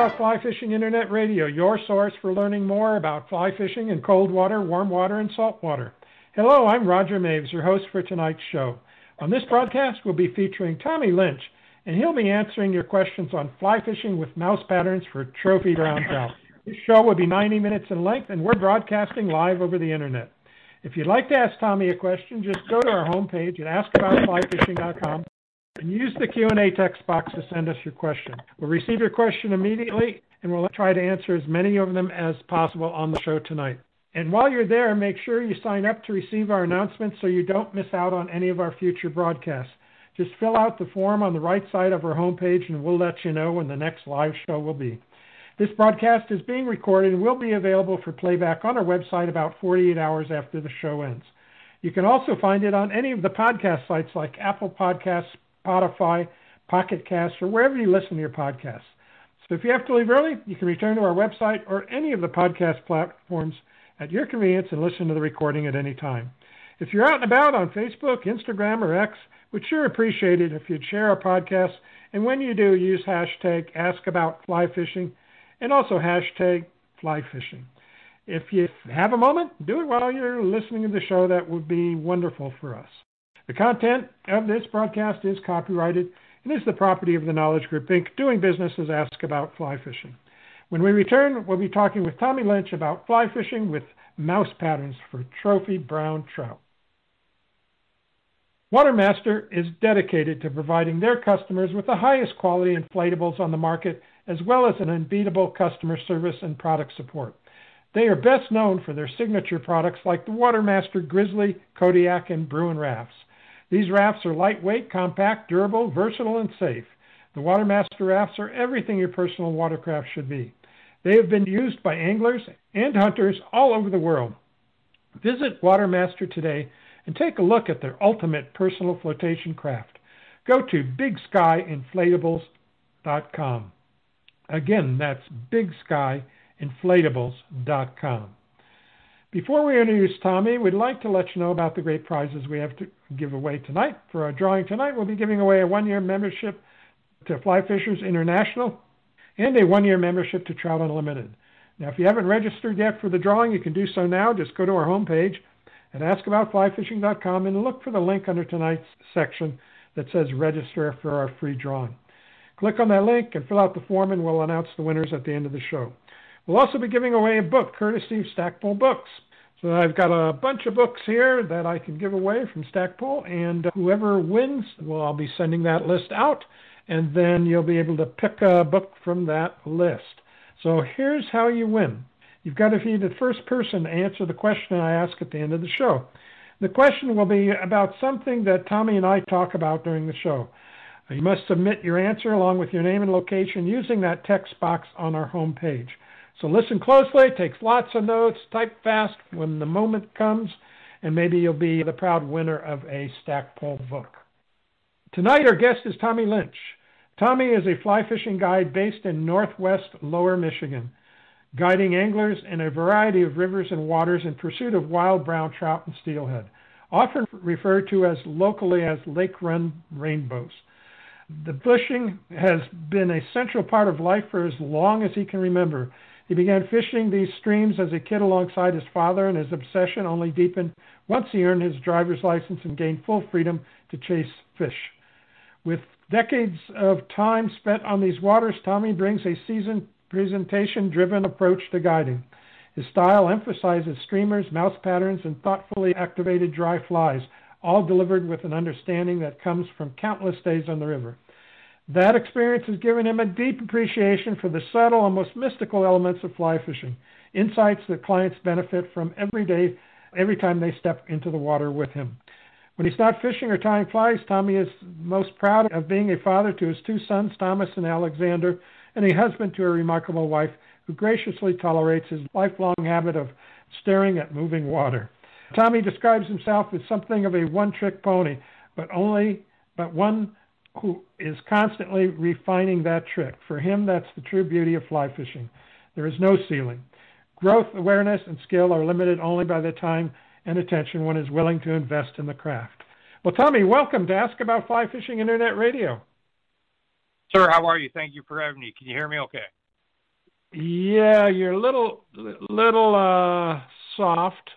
About Fly Fishing Internet Radio, your source for learning more about fly fishing in cold water, warm water, and salt water. Hello, I'm Roger Maves, your host for tonight's show. On this broadcast, we'll be featuring Tommy Lynch, and he'll be answering your questions on fly fishing with mouse patterns for trophy brown trout. This show will be 90 minutes in length, and we're broadcasting live over the internet. If you'd like to ask Tommy a question, just go to our homepage at askaboutflyfishing.com and use the Q&A text box to send us your question. We'll receive your question immediately, and we'll try to answer as many of them as possible on the show tonight. And while you're there, make sure you sign up to receive our announcements so you don't miss out on any of our future broadcasts. Just fill out the form on the right side of our homepage, and we'll let you know when the next live show will be. This broadcast is being recorded and will be available for playback on our website about 48 hours after the show ends. You can also find it on any of the podcast sites like Apple Podcasts, Spotify, Pocket Casts, or wherever you listen to your podcasts. So if you have to leave early, you can return to our website or any of the podcast platforms at your convenience and listen to the recording at any time. If you're out and about on Facebook, Instagram, or X, we'd sure appreciate it if you'd share our podcast, and when you do, use hashtag AskAboutFlyFishing and also hashtag FlyFishing. If you have a moment, do it while you're listening to the show. That would be wonderful for us. The content of this broadcast is copyrighted and is the property of the Knowledge Group, Inc., doing business as Ask About Fly Fishing. When we return, we'll be talking with Tommy Lynch about fly fishing with mouse patterns for trophy brown trout. Watermaster is dedicated to providing their customers with the highest quality inflatables on the market, as well as an unbeatable customer service and product support. They are best known for their signature products like the Watermaster Grizzly, Kodiak, and Bruin rafts. These rafts are lightweight, compact, durable, versatile, and safe. The Watermaster rafts are everything your personal watercraft should be. They have been used by anglers and hunters all over the world. Visit Watermaster today and take a look at their ultimate personal flotation craft. Go to BigSkyInflatables.com. Again, that's BigSkyInflatables.com. Before we introduce Tommy, we'd like to let you know about the great prizes we have to give away tonight. For our drawing tonight, we'll be giving away a one-year membership to Fly Fishers International and a one-year membership to Trout Unlimited. Now, if you haven't registered yet for the drawing, you can do so now. Just go to our homepage at askaboutflyfishing.com and look for the link under tonight's section that says register for our free drawing. Click on that link and fill out the form, and we'll announce the winners at the end of the show. We'll also be giving away a book courtesy of Stackpole Books. So I've got a bunch of books here that I can give away from Stackpole, and whoever wins, well, I'll be sending that list out, and then you'll be able to pick a book from that list. So here's how you win. You've got to be the first person to answer the question I ask at the end of the show. The question will be about something that Tommy and I talk about during the show. You must submit your answer along with your name and location using that text box on our homepage. So listen closely, take lots of notes, type fast when the moment comes, and maybe you'll be the proud winner of a Stackpole book. Tonight our guest is Tommy Lynch. Tommy is a fly fishing guide based in Northwest Lower Michigan, guiding anglers in a variety of rivers and waters in pursuit of wild brown trout and steelhead, often referred to as locally as lake run rainbows. The fishing has been a central part of life for as long as he can remember. He began fishing these streams as a kid alongside his father, and his obsession only deepened once he earned his driver's license and gained full freedom to chase fish. With decades of time spent on these waters, Tommy brings a seasoned, presentation-driven approach to guiding. His style emphasizes streamers, mouse patterns, and thoughtfully activated dry flies, all delivered with an understanding that comes from countless days on the river. That experience has given him a deep appreciation for the subtle, almost mystical elements of fly fishing, insights that clients benefit from every day, every time they step into the water with him. When he's not fishing or tying flies, Tommy is most proud of being a father to his two sons, Thomas and Alexander, and a husband to a remarkable wife who graciously tolerates his lifelong habit of staring at moving water. Tommy describes himself as something of a one-trick pony, but one who is constantly refining that trick. For him, that's the true beauty of fly fishing. There is no ceiling. Growth, awareness, and skill are limited only by the time and attention one is willing to invest in the craft. Well, Tommy, welcome to Ask About Fly Fishing Internet Radio. Sir, how are you? Thank you for having me. Can you hear me okay? Yeah, you're a little soft.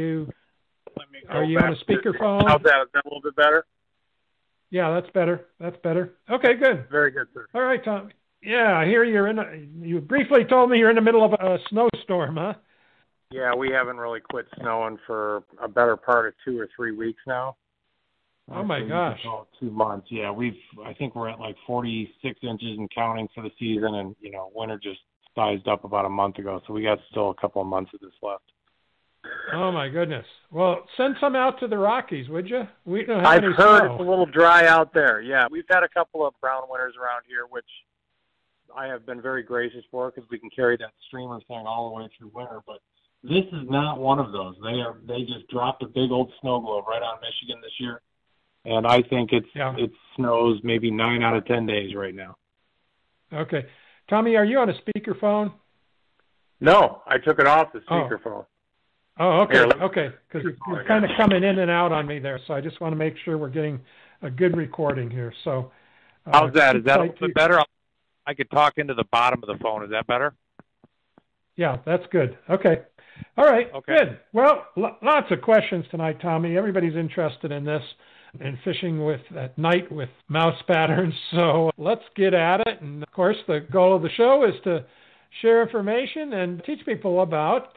Let me Are go you on back. a speakerphone? How's that? Is that a little bit better? Yeah, that's better. That's better. Okay, good. Very good, sir. All right, Tom. Yeah, I hear you briefly told me you're in the middle of a snowstorm, huh? Yeah, we haven't really quit snowing for a better part of 2 or 3 weeks now. Oh my So you gosh. could call it 2 months. Yeah, I think we're at like 46 inches and counting for the season, and winter just sized up about a month ago, so we got still a couple of months of this left. Oh my goodness. Well, send some out to the Rockies, would you? We don't have I've any heard snow. it's a little dry out there. Yeah, we've had a couple of brown winters around here, which I have been very gracious for because we can carry that streamer thing all the way through winter. But this is not one of those. They just dropped a big old snow globe right on Michigan this year, and I think it snows maybe 9 out of 10 days right now. Okay, Tommy, are you on a speakerphone? No, I took it off the speakerphone. Oh, okay, Here, okay, because you're kind of coming in and out on me there, so I just want to make sure we're getting a good recording here. So, how's that? Is that a little bit better? I could talk into the bottom of the phone. Is that better? Yeah, that's good. Okay. All right, good. Well, lots of questions tonight, Tommy. Everybody's interested in this and fishing at night with mouse patterns. So let's get at it. And, of course, the goal of the show is to share information and teach people about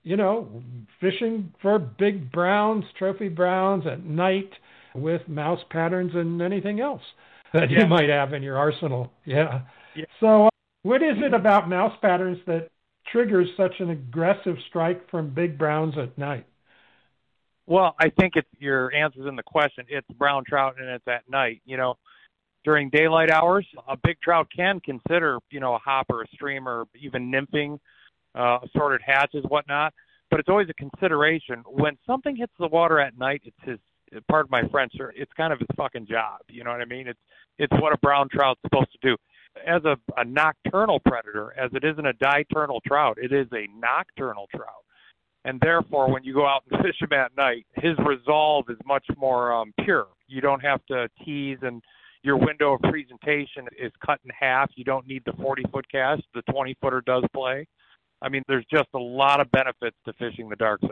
fishing for big browns, trophy browns at night with mouse patterns and anything else that you might have in your arsenal. Yeah. So what is it about mouse patterns that triggers such an aggressive strike from big browns at night? Well, I think your answer's in the question. It's brown trout and it's at night. During daylight hours, a big trout can consider, a hopper, a streamer, even nymphing, assorted hatches, whatnot. But it's always a consideration. When something hits the water at night, it's pardon my French, sir, it's kind of his fucking job. You know what I mean? It's what a brown trout's supposed to do. As a nocturnal predator, as it isn't a diurnal trout, it is a nocturnal trout. And therefore, when you go out and fish him at night, his resolve is much more pure. You don't have to tease, and your window of presentation is cut in half. You don't need the 40-foot cast. The 20-footer does play. I mean, there's just a lot of benefits to fishing the dark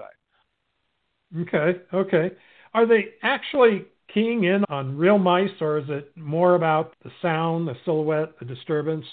side. Okay. Are they actually keying in on real mice, or is it more about the sound, the silhouette, the disturbance?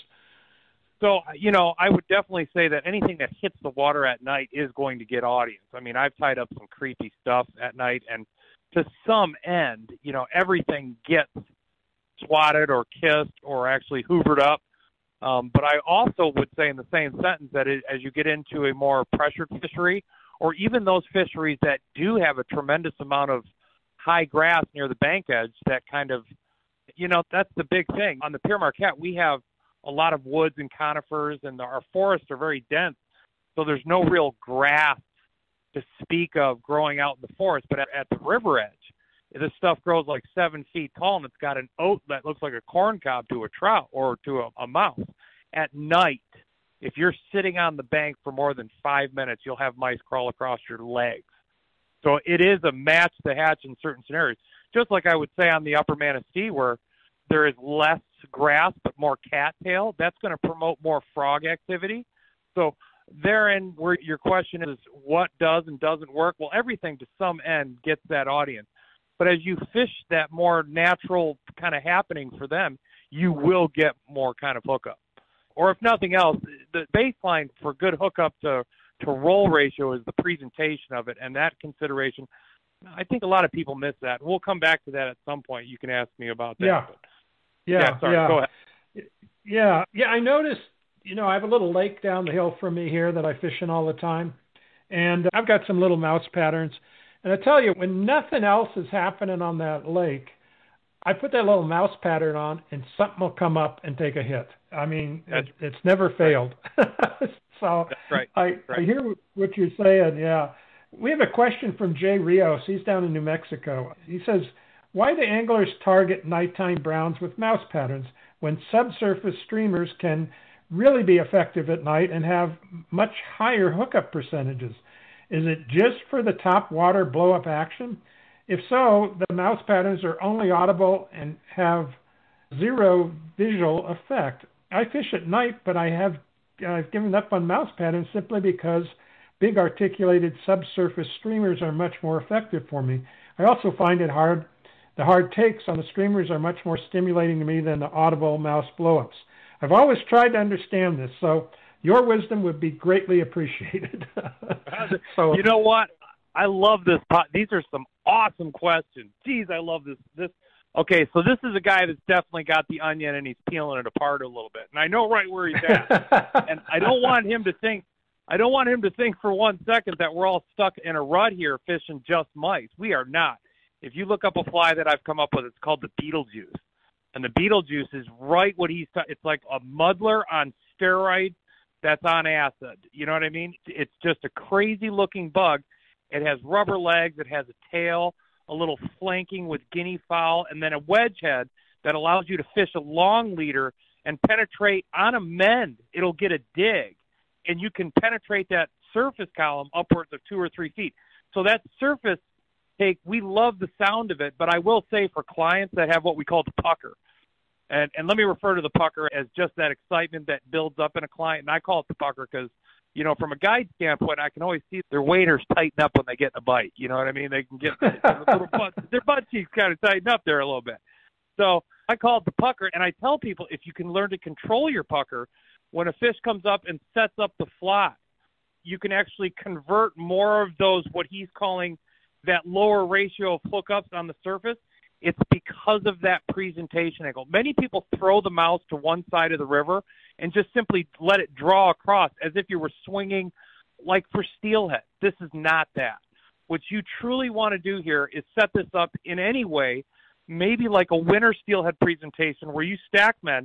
So, I would definitely say that anything that hits the water at night is going to get audience. I mean, I've tied up some creepy stuff at night, and to some end, everything gets swatted or kissed or actually hoovered up. But I also would say in the same sentence that as you get into a more pressured fishery, or even those fisheries that do have a tremendous amount of high grass near the bank edge, that kind of, that's the big thing. On the Pere Marquette, we have a lot of woods and conifers, and our forests are very dense, so there's no real grass to speak of growing out in the forest. But at the river edge, this stuff grows like 7 feet tall, and it's got an oat that looks like a corn cob to a trout or to a mouse. At night, if you're sitting on the bank for more than 5 minutes, you'll have mice crawl across your legs. So it is a match to hatch in certain scenarios. Just like I would say on the Upper Manistee, where there is less grass but more cattail, that's going to promote more frog activity. So therein, where your question is what does and doesn't work, well, everything to some end gets that audience. But as you fish that more natural kind of happening for them, you will get more kind of hookup. Or if nothing else, the baseline for good hookup to roll ratio is the presentation of it, and that consideration, I think a lot of people miss that. We'll come back to that at some point. You can ask me about that. Yeah. Go ahead. Yeah, I noticed, I have a little lake down the hill from me here that I fish in all the time, and I've got some little mouse patterns. And I tell you, when nothing else is happening on that lake, I put that little mouse pattern on, and something will come up and take a hit. I mean, it's never failed. So that's right. I hear what you're saying, yeah. We have a question from Jay Rios. He's down in New Mexico. He says, why do anglers target nighttime browns with mouse patterns when subsurface streamers can really be effective at night and have much higher hookup percentages? Is it just for the top water blow-up action? If so, the mouse patterns are only audible and have zero visual effect. I fish at night, but I have I've given up on mouse patterns simply because big articulated subsurface streamers are much more effective for me. I also find the hard takes on the streamers are much more stimulating to me than the audible mouse blowups. I've always tried to understand this, so your wisdom would be greatly appreciated. So, you know what? I love this. These are some awesome questions. Geez, I love this. Okay, so this is a guy that's definitely got the onion and he's peeling it apart a little bit. And I know right where he's at. And I don't want him to think for 1 second that we're all stuck in a rut here fishing just mice. We are not. If you look up a fly that I've come up with, it's called the Beetlejuice. And the Beetlejuice is right what it's like a muddler on steroids that's on acid. You know what I mean? It's just a crazy looking bug. It has rubber legs, it has a tail, a little flanking with guinea fowl, and then a wedge head that allows you to fish a long leader and penetrate on a mend. It'll get a dig, and you can penetrate that surface column upwards of 2 or 3 feet. So that surface take, we love the sound of it, but I will say for clients that have what we call the pucker, and let me refer to the pucker as just that excitement that builds up in a client, and I call it the pucker because, you know, from a guide standpoint, I can always see their waders tighten up when they get a bite. You know what I mean? They can get their butt cheeks kind of tighten up there a little bit. So I call it the pucker, and I tell people if you can learn to control your pucker, when a fish comes up and sets up the fly, you can actually convert more of those, what he's calling that lower ratio of hookups on the surface. It's because of that presentation angle. Many people throw the mouse to one side of the river and just simply let it draw across as if you were swinging like for steelhead. This is not that. What you truly want to do here is set this up in any way, maybe like a winter steelhead presentation where you stack men,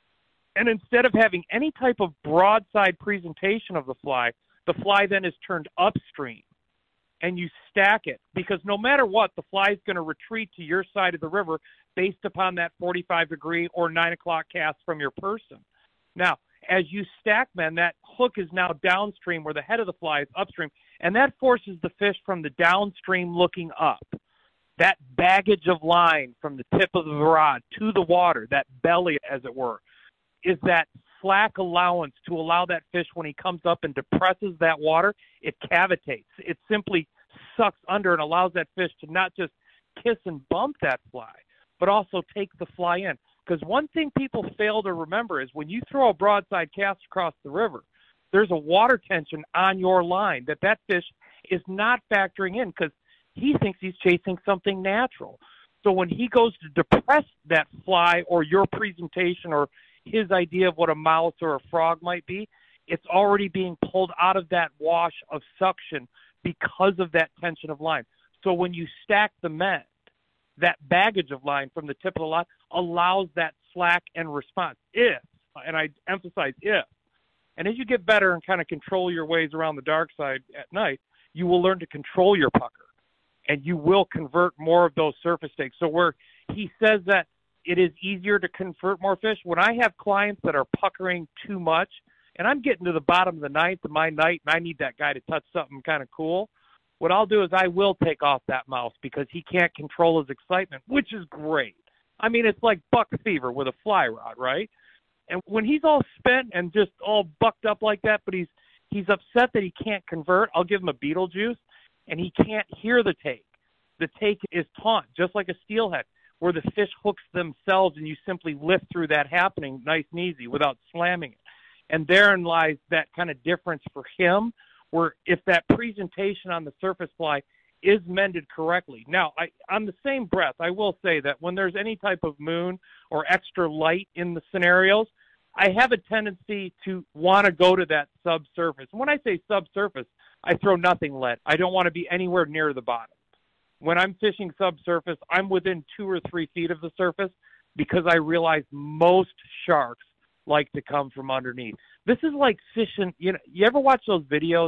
and instead of having any type of broadside presentation of the fly then is turned upstream. And you stack it, because no matter what, the fly is going to retreat to your side of the river based upon that 45-degree or 9 o'clock cast from your person. Now, as you stack men, that hook is now downstream where the head of the fly is upstream, and that forces the fish from the downstream looking up. That baggage of line from the tip of the rod to the water, that belly, as it were, is that slack allowance to allow that fish, when he comes up and depresses that water, it cavitates. It simply sucks under and allows that fish to not just kiss and bump that fly, but also take the fly in. Because one thing people fail to remember is when you throw a broadside cast across the river, there's a water tension on your line that fish is not factoring in because he thinks he's chasing something natural. So when he goes to depress that fly or your presentation or his idea of what a mouse or a frog might be, it's already being pulled out of that wash of suction because of that tension of line. So when you stack the mend, that baggage of line from the tip of the line allows that slack and response. If, and I emphasize if, and as you get better and kind of control your ways around the dark side at night, you will learn to control your pucker, and you will convert more of those surface takes. So where he says that it is easier to convert more fish, when I have clients that are puckering too much, and I'm getting to the bottom of the ninth of my night, and I need that guy to touch something kind of cool, what I'll do is I will take off that mouse because he can't control his excitement, which is great. I mean, it's like buck fever with a fly rod, right? And when he's all spent and just all bucked up like that, but he's upset that he can't convert, I'll give him a Beetlejuice, and he can't hear the take. The take is taunt, just like a steelhead, where the fish hooks themselves and you simply lift through that happening nice and easy without slamming it. And therein lies that kind of difference for him, where if that presentation on the surface fly is mended correctly. Now, on the same breath, I will say that when there's any type of moon or extra light in the scenarios, I have a tendency to want to go to that subsurface. And when I say subsurface, I throw nothing lead. I don't want to be anywhere near the bottom. When I'm fishing subsurface, I'm within 2 or 3 feet of the surface because I realize most sharks like to come from underneath. This is like fishing. You know, you ever watch those videos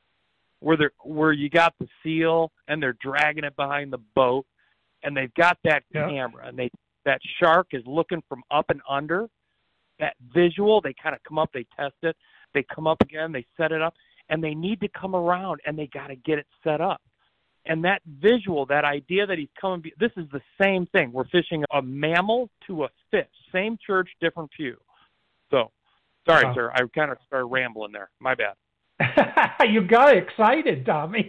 where you got the seal and they're dragging it behind the boat, and they've got that camera, and that shark is looking from up and under. That visual, they kind of come up, they test it, they come up again, they set it up, and they need to come around, and they got to get it set up. And that visual, that idea that he's coming, this is the same thing. We're fishing a mammal to a fish. Same church, different pew. So Sorry, sir. I kind of started rambling there. My bad. You got excited, Tommy.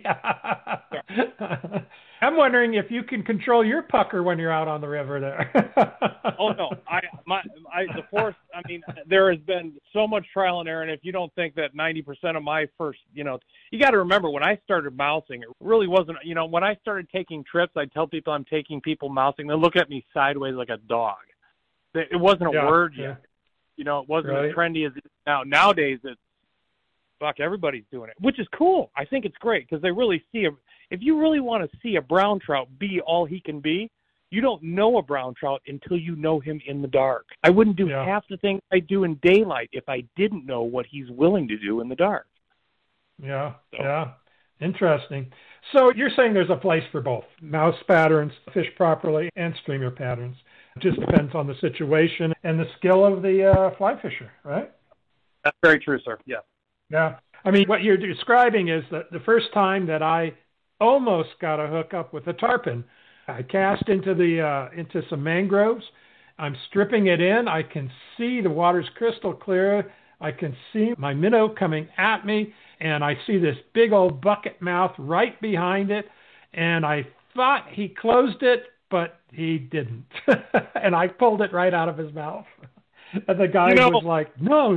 I'm wondering if you can control your pucker when you're out on the river there. Oh no, the force. I mean, there has been so much trial and error, and if you don't think that 90% of my first, you got to remember when I started mousing, it really wasn't. When I started taking trips, I'd tell people I'm taking people mousing. They look at me sideways like a dog. It wasn't a word yet. It wasn't as trendy as it is now. Nowadays, it's fuck, everybody's doing it, which is cool. I think it's great because they really see him. If you really want to see a brown trout be all he can be, you don't know a brown trout until you know him in the dark. I wouldn't do half the things I do in daylight if I didn't know what he's willing to do in the dark. Yeah, yeah. Interesting. So you're saying there's a place for both mouse patterns, fish properly, and streamer patterns. It just depends on the situation and the skill of the fly fisher, right? That's very true, sir. Yeah. Yeah. I mean, what you're describing is that the first time that I almost got a hook up with a tarpon, I cast into some mangroves. I'm stripping it in. I can see the water's crystal clear. I can see my minnow coming at me, and I see this big old bucket mouth right behind it. And I thought he closed it, but he didn't. And I pulled it right out of his mouth. And the guy was like, no.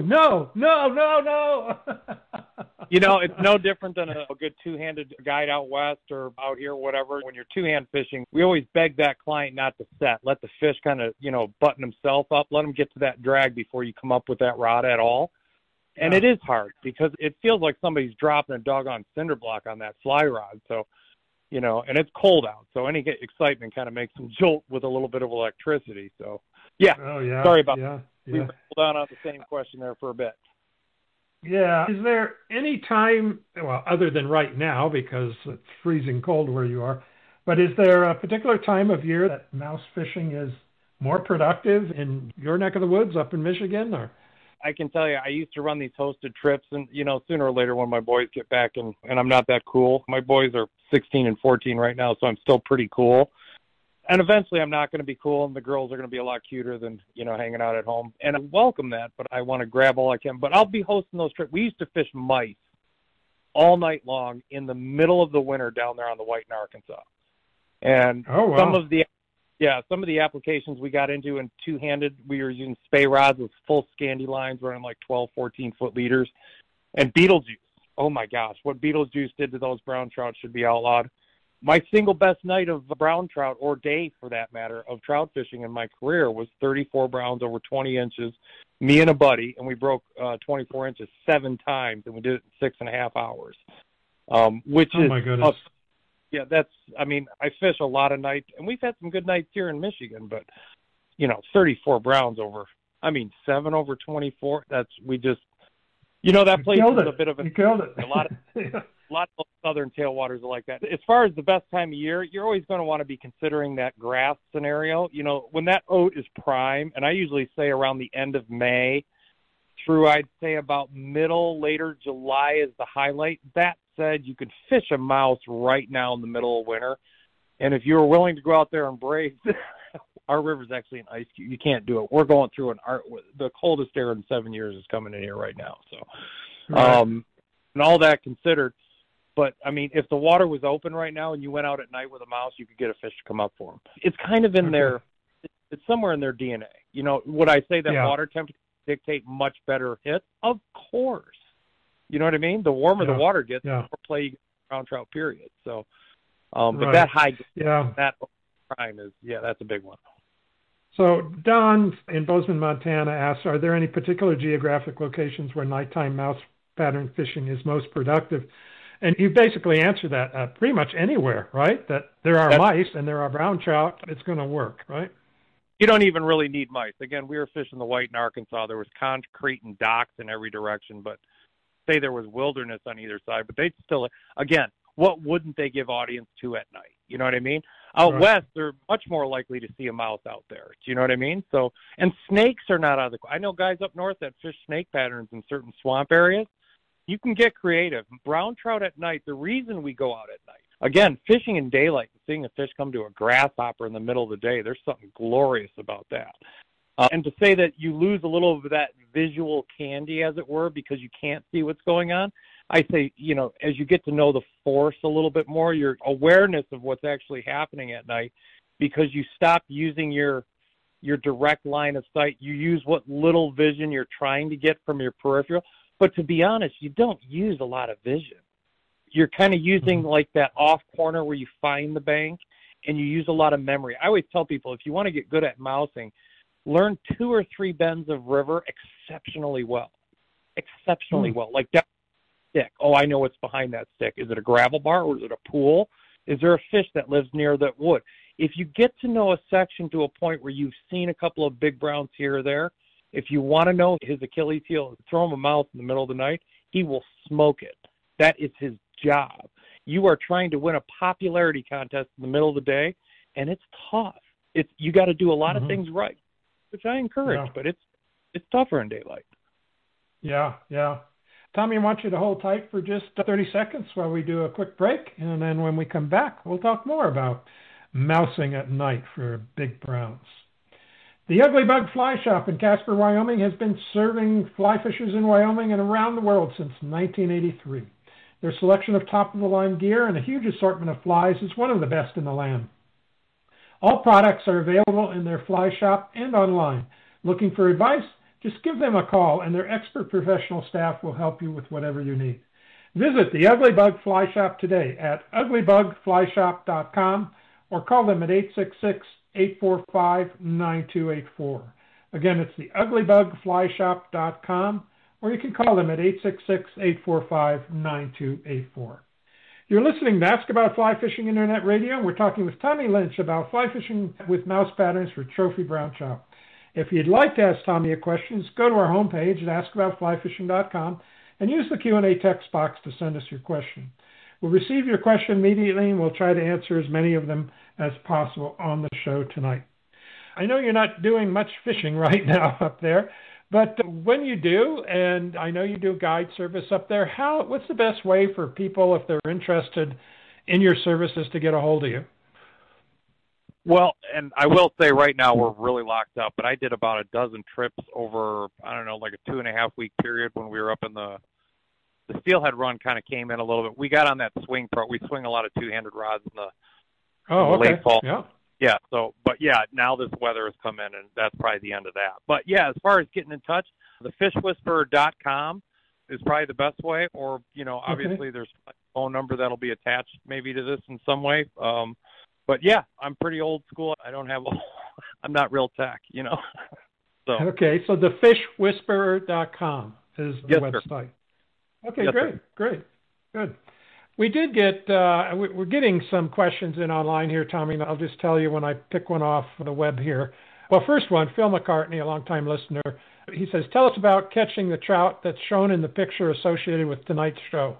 It's no different than a good two-handed guide out west or out here, whatever. When you're two-hand fishing, we always beg that client not to set. Let the fish kind of, button himself up. Let him get to that drag before you come up with that rod at all. And it is hard because it feels like somebody's dropping a doggone cinder block on that fly rod. So, and it's cold out. So any excitement kind of makes them jolt with a little bit of electricity. So, yeah. Oh, yeah. Sorry about that. We rolled down on the same question there for a bit. Yeah. Is there any time, other than right now because it's freezing cold where you are, but is there a particular time of year that mouse fishing is more productive in your neck of the woods up in Michigan? Or I can tell you, I used to run these hosted trips, and, sooner or later when my boys get back, and I'm not that cool. My boys are 16 and 14 right now, so I'm still pretty cool. And eventually I'm not going to be cool, and the girls are going to be a lot cuter than, hanging out at home. And I welcome that, but I want to grab all I can. But I'll be hosting those trips. We used to fish mice all night long in the middle of the winter down there on the White in Arkansas. And some of the applications we got into in two-handed, we were using spey rods with full Scandi lines running like 12, 14-foot leaders. And Beetlejuice. Oh, my gosh. What Beetlejuice did to those brown trout should be outlawed. My single best night of brown trout, or day for that matter, of trout fishing in my career was 34 browns over 20 inches, me and a buddy, and we broke 24 inches 7 times, and we did it in 6.5 hours, which is... Oh, my goodness. I fish a lot of nights, and we've had some good nights here in Michigan, but, 34 browns over, 7 over 24, that place is a bit of a... You killed it. A lot of southern tailwaters are like that. As far as the best time of year, you're always going to want to be considering that grass scenario. When that oat is prime, and I usually say around the end of May through, I'd say about later July is the highlight. That said, you could fish a mouse right now in the middle of winter. And if you were willing to go out there and brave, our river's actually an ice cube. You can't do it. We're going through the coldest air in 7 years is coming in here right now. So, right. And all that considered, but, if the water was open right now and you went out at night with a mouse, you could get a fish to come up for them. It's kind of in it's somewhere in their DNA. Would I say that water temperature dictate much better hits? Of course. You know what I mean? The warmer the water gets, the more play you get brown trout, period. So, but that high, that prime is, that's a big one. So Don in Bozeman, Montana asks, are there any particular geographic locations where nighttime mouse pattern fishing is most productive? And you basically answered that pretty much anywhere, right? That there are mice and there are brown trout, it's going to work, right? You don't even really need mice. Again, we were fishing the White in Arkansas. There was concrete and docks in every direction, but say there was wilderness on either side. But they'd still, again, what wouldn't they give audience to at night? You know what I mean? Out west, they're much more likely to see a mouse out there. Do you know what I mean? So, and snakes are not out of the... I know guys up north that fish snake patterns in certain swamp areas. You can get creative. Brown trout at night, the reason we go out at night, again, fishing in daylight and seeing a fish come to a grasshopper in the middle of the day, there's something glorious about that. And to say that you lose a little of that visual candy, as it were, because you can't see what's going on, I say, as you get to know the force a little bit more, your awareness of what's actually happening at night, because you stop using your direct line of sight. You use what little vision you're trying to get from your peripheral. But to be honest, you don't use a lot of vision. You're kind of using like that off corner where you find the bank, and you use a lot of memory. I always tell people, if you want to get good at mousing, learn 2 or 3 bends of river exceptionally well. Exceptionally well. Like that stick. Oh, I know what's behind that stick. Is it a gravel bar or is it a pool? Is there a fish that lives near that wood? If you get to know a section to a point where you've seen a couple of big browns here or there, if you want to know his Achilles heel, throw him a mouse in the middle of the night, he will smoke it. That is his job. You are trying to win a popularity contest in the middle of the day, and it's tough. You got to do a lot of things right, which I encourage, but it's tougher in daylight. Yeah. Tommy, I want you to hold tight for just 30 seconds while we do a quick break, and then when we come back, we'll talk more about mousing at night for big browns. The Ugly Bug Fly Shop in Casper, Wyoming has been serving fly fishers in Wyoming and around the world since 1983. Their selection of top-of-the-line gear and a huge assortment of flies is one of the best in the land. All products are available in their fly shop and online. Looking for advice? Just give them a call, and their expert professional staff will help you with whatever you need. Visit the Ugly Bug Fly Shop today at uglybugflyshop.com or call them at 866-845-9284. Again, it's the uglybugflyshop.com, or you can call them at 866-845-9284. You're listening to Ask About Fly Fishing Internet Radio, and we're talking with Tommy Lynch about fly fishing with mouse patterns for trophy brown trout. If you'd like to ask Tommy a question, go to our homepage at askaboutflyfishing.com and use the Q&A text box to send us your question. We'll receive your question immediately, and we'll try to answer as many of them as possible on the show tonight. I know you're not doing much fishing right now up there, but when you do, and I know you do guide service up there, what's the best way for people, if they're interested in your services, to get a hold of you? Well, and I will say right now we're really locked up, but I did about a dozen trips over, like a 2.5-week period when we were up in the steelhead run. Kind of came in a little bit. We got on that swing pro. We swing a lot of two-handed rods in the late fall. Yeah. So, but yeah, now this weather has come in, and that's probably the end of that. But yeah, as far as getting in touch, thefishwhisperer.com is probably the best way. Or obviously there's a phone number that'll be attached maybe to this in some way. But yeah, I'm pretty old school. I'm not real tech, So okay, so thefishwhisperer.com is the website. Sir. Okay, yes, great, good. We did get, we're getting some questions in online here, Tommy, and I'll just tell you when I pick one off the web here. Well, first one, Phil McCartney, a longtime listener, he says, tell us about catching the trout that's shown in the picture associated with tonight's show.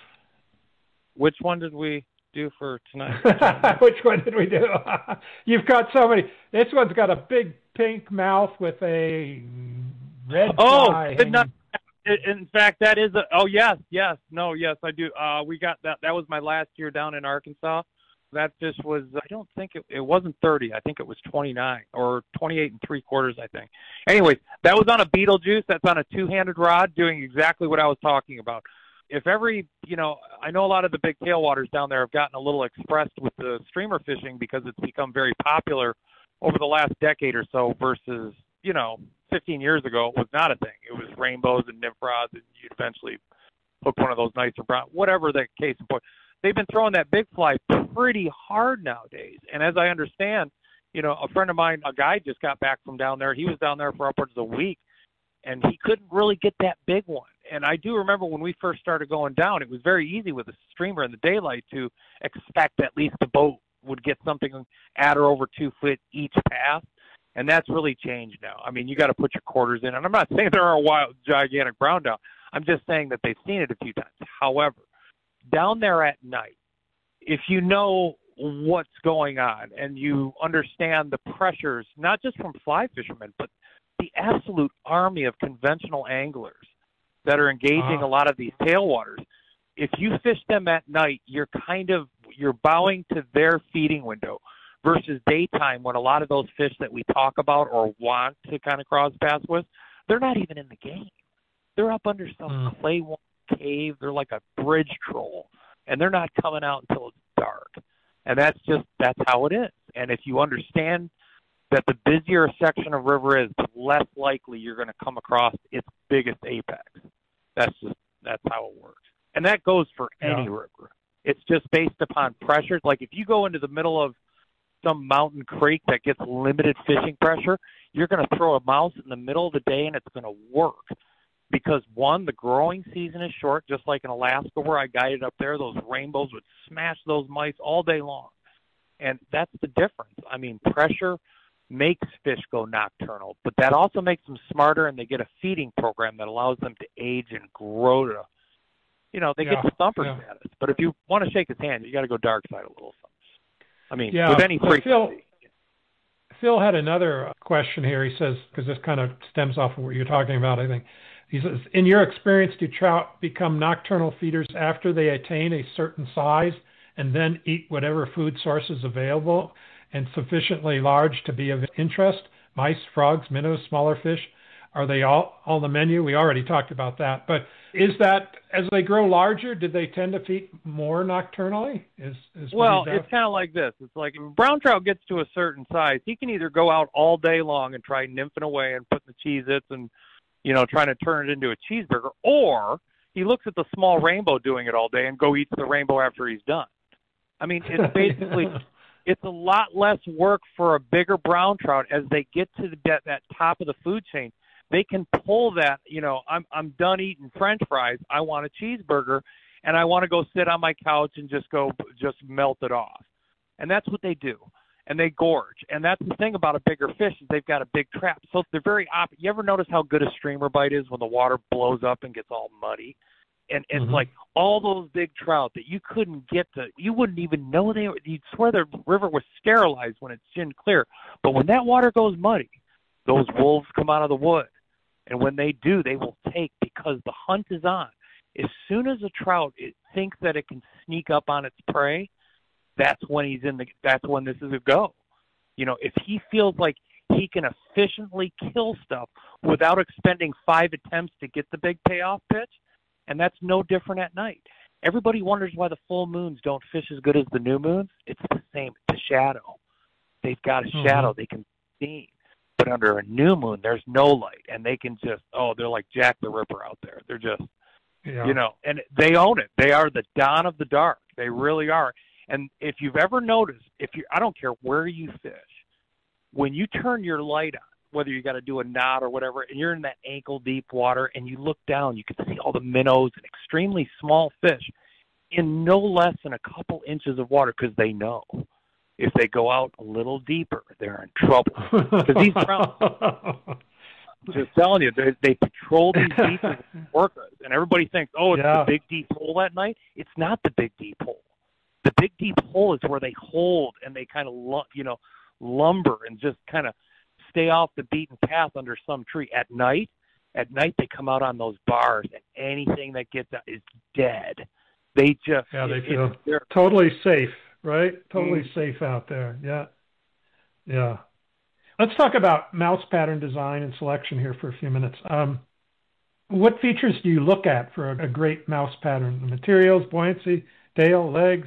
Which one did we do for tonight? Which one did we do? You've got so many. This one's got a big pink mouth with a red eye. In fact, that is yes, I do. We got that. That was my last year down in Arkansas. That fish was, I don't think it wasn't 30. I think it was 29 or 28 3/4, I think. Anyways, that was on a Beetlejuice. That's on a two-handed rod doing exactly what I was talking about. If I know a lot of the big tailwaters down there have gotten a little expressed with the streamer fishing because it's become very popular over the last decade or so versus, 15 years ago, it was not a thing. It was rainbows and nymph rods, and you'd eventually hook one of those nicer brown, whatever the case in point. They've been throwing that big fly pretty hard nowadays. And as I understand, a friend of mine, a guy just got back from down there. He was down there for upwards of a week, and he couldn't really get that big one. And I do remember when we first started going down, it was very easy with a streamer in the daylight to expect at least the boat would get something at or over 2 foot each pass. And that's really changed now. I mean, you got to put your quarters in. And I'm not saying there are wild, gigantic brown down. I'm just saying that they've seen it a few times. However, down there at night, if you know what's going on and you understand the pressures, not just from fly fishermen, but the absolute army of conventional anglers that are engaging a lot of these tailwaters, if you fish them at night, you're bowing to their feeding window versus daytime when a lot of those fish that we talk about or want to kind of cross paths with, they're not even in the game. They're up under some clay wall cave. They're like a bridge troll, and they're not coming out until it's dark. And that's how it is. And if you understand that the busier a section of river is, the less likely you're going to come across its biggest apex. That's how it works. And that goes for any river. It's just based upon pressures. Like if you go into the middle of some mountain creek that gets limited fishing pressure, you're going to throw a mouse in the middle of the day and it's going to work. Because, one, the growing season is short, just like in Alaska where I guided up there. Those rainbows would smash those mice all day long. And that's the difference. I mean, pressure makes fish go nocturnal, but that also makes them smarter, and they get a feeding program that allows them to age and grow to, they get the thumper status. But if you want to shake his hand, you got to go dark side a little. I mean, with any frequency. Phil had another question here. He says, because this kind of stems off of what you're talking about, I think. He says, in your experience, do trout become nocturnal feeders after they attain a certain size and then eat whatever food source is available and sufficiently large to be of interest? Mice, frogs, minnows, smaller fish, are they all on the menu? We already talked about that. But is that, as they grow larger, did they tend to feed more nocturnally? Well, it's kind of like this. It's like if brown trout gets to a certain size, he can either go out all day long and try nymphing away and putting the Cheez-Its and trying to turn it into a cheeseburger, or he looks at the small rainbow doing it all day and go eats the rainbow after he's done. I mean, it's basically, it's a lot less work for a bigger brown trout as they get to that top of the food chain. They can pull that, I'm done eating French fries. I want a cheeseburger, and I want to go sit on my couch and just melt it off. And that's what they do. And they gorge. And that's the thing about a bigger fish is they've got a big trap. So they're very you ever notice how good a streamer bite is when the water blows up and gets all muddy? And like all those big trout that you couldn't get to, you wouldn't even know they were, you'd swear the river was sterilized when it's chin clear. But when that water goes muddy, those wolves come out of the wood. And when they do, they will take because the hunt is on. As soon as a trout thinks that it can sneak up on its prey, that's when that's when this is a go. If he feels like he can efficiently kill stuff without expending 5 attempts to get the big payoff pitch, and that's no different at night. Everybody wonders why the full moons don't fish as good as the new moons. It's the same. The shadow. They've got a shadow they can see. But under a new moon, there's no light, and they can they're like Jack the Ripper out there. They're just, and they own it. They are the dawn of the dark. They really are. And if you've ever noticed, I don't care where you fish, when you turn your light on, whether you got to do a knot or whatever, and you're in that ankle-deep water, and you look down, you can see all the minnows and extremely small fish in no less than a couple inches of water because they know if they go out a little deeper, they're in trouble. Because these trout, just telling you, they patrol these beaches and orcas, and everybody thinks, it's the big deep hole at night. It's not the big deep hole. The big deep hole is where they hold and they kind of lumber and just kind of stay off the beaten path under some tree. At night they come out on those bars, and anything that gets out is dead. They just they feel totally safe, right? Totally safe out there. Yeah. Let's talk about mouse pattern design and selection here for a few minutes. What features do you look at for a great mouse pattern? The materials, buoyancy, tail, legs?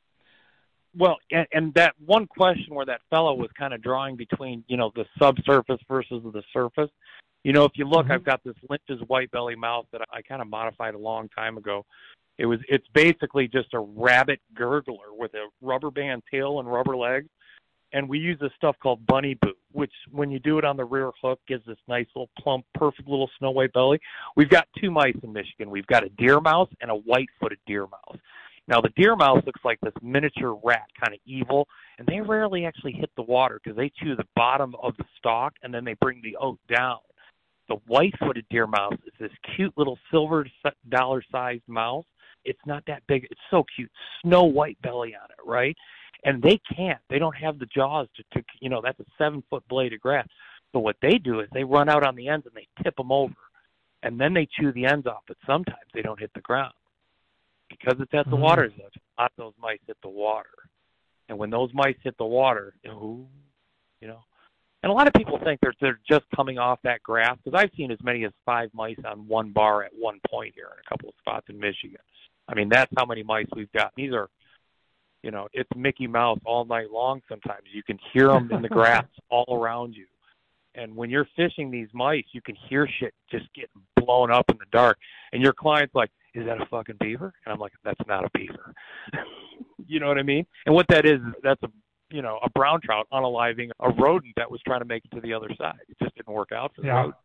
Well, and that one question where that fellow was kind of drawing between, the subsurface versus the surface. If you look, I've got this Lynch's white belly mouse that I kind of modified a long time ago. It's basically just a rabbit gurgler with a rubber band tail and rubber legs. And we use this stuff called bunny boot, which when you do it on the rear hook gives this nice little plump, perfect little snow white belly. We've got 2 mice in Michigan. We've got a deer mouse and a white-footed deer mouse. Now, the deer mouse looks like this miniature rat, kind of evil, and they rarely actually hit the water because they chew the bottom of the stalk, and then they bring the oat down. The white-footed deer mouse is this cute little silver dollar-sized mouse. It's not that big. It's so cute. Snow white belly on it, right? And they don't have the jaws to that's a 7-foot blade of grass. So what they do is they run out on the ends and they tip them over, and then they chew the ends off, but sometimes they don't hit the ground. Because it's at the water edge, a lot of those mice hit the water. And when those mice hit the water, ooh, you know. And a lot of people think they're just coming off that grass, because I've seen as many as 5 mice on one bar at one point here in a couple of spots in Michigan. I mean, that's how many mice we've got. These are, you know, it's Mickey Mouse all night long sometimes. You can hear them in the grass all around you. And when you're fishing these mice, you can hear shit just getting blown up in the dark. And your client's like, is that a fucking beaver? And I'm like, that's not a beaver. You know what I mean? And what that is, that's a brown trout unaliving a rodent that was trying to make it to the other side. It just didn't work out for the rodent.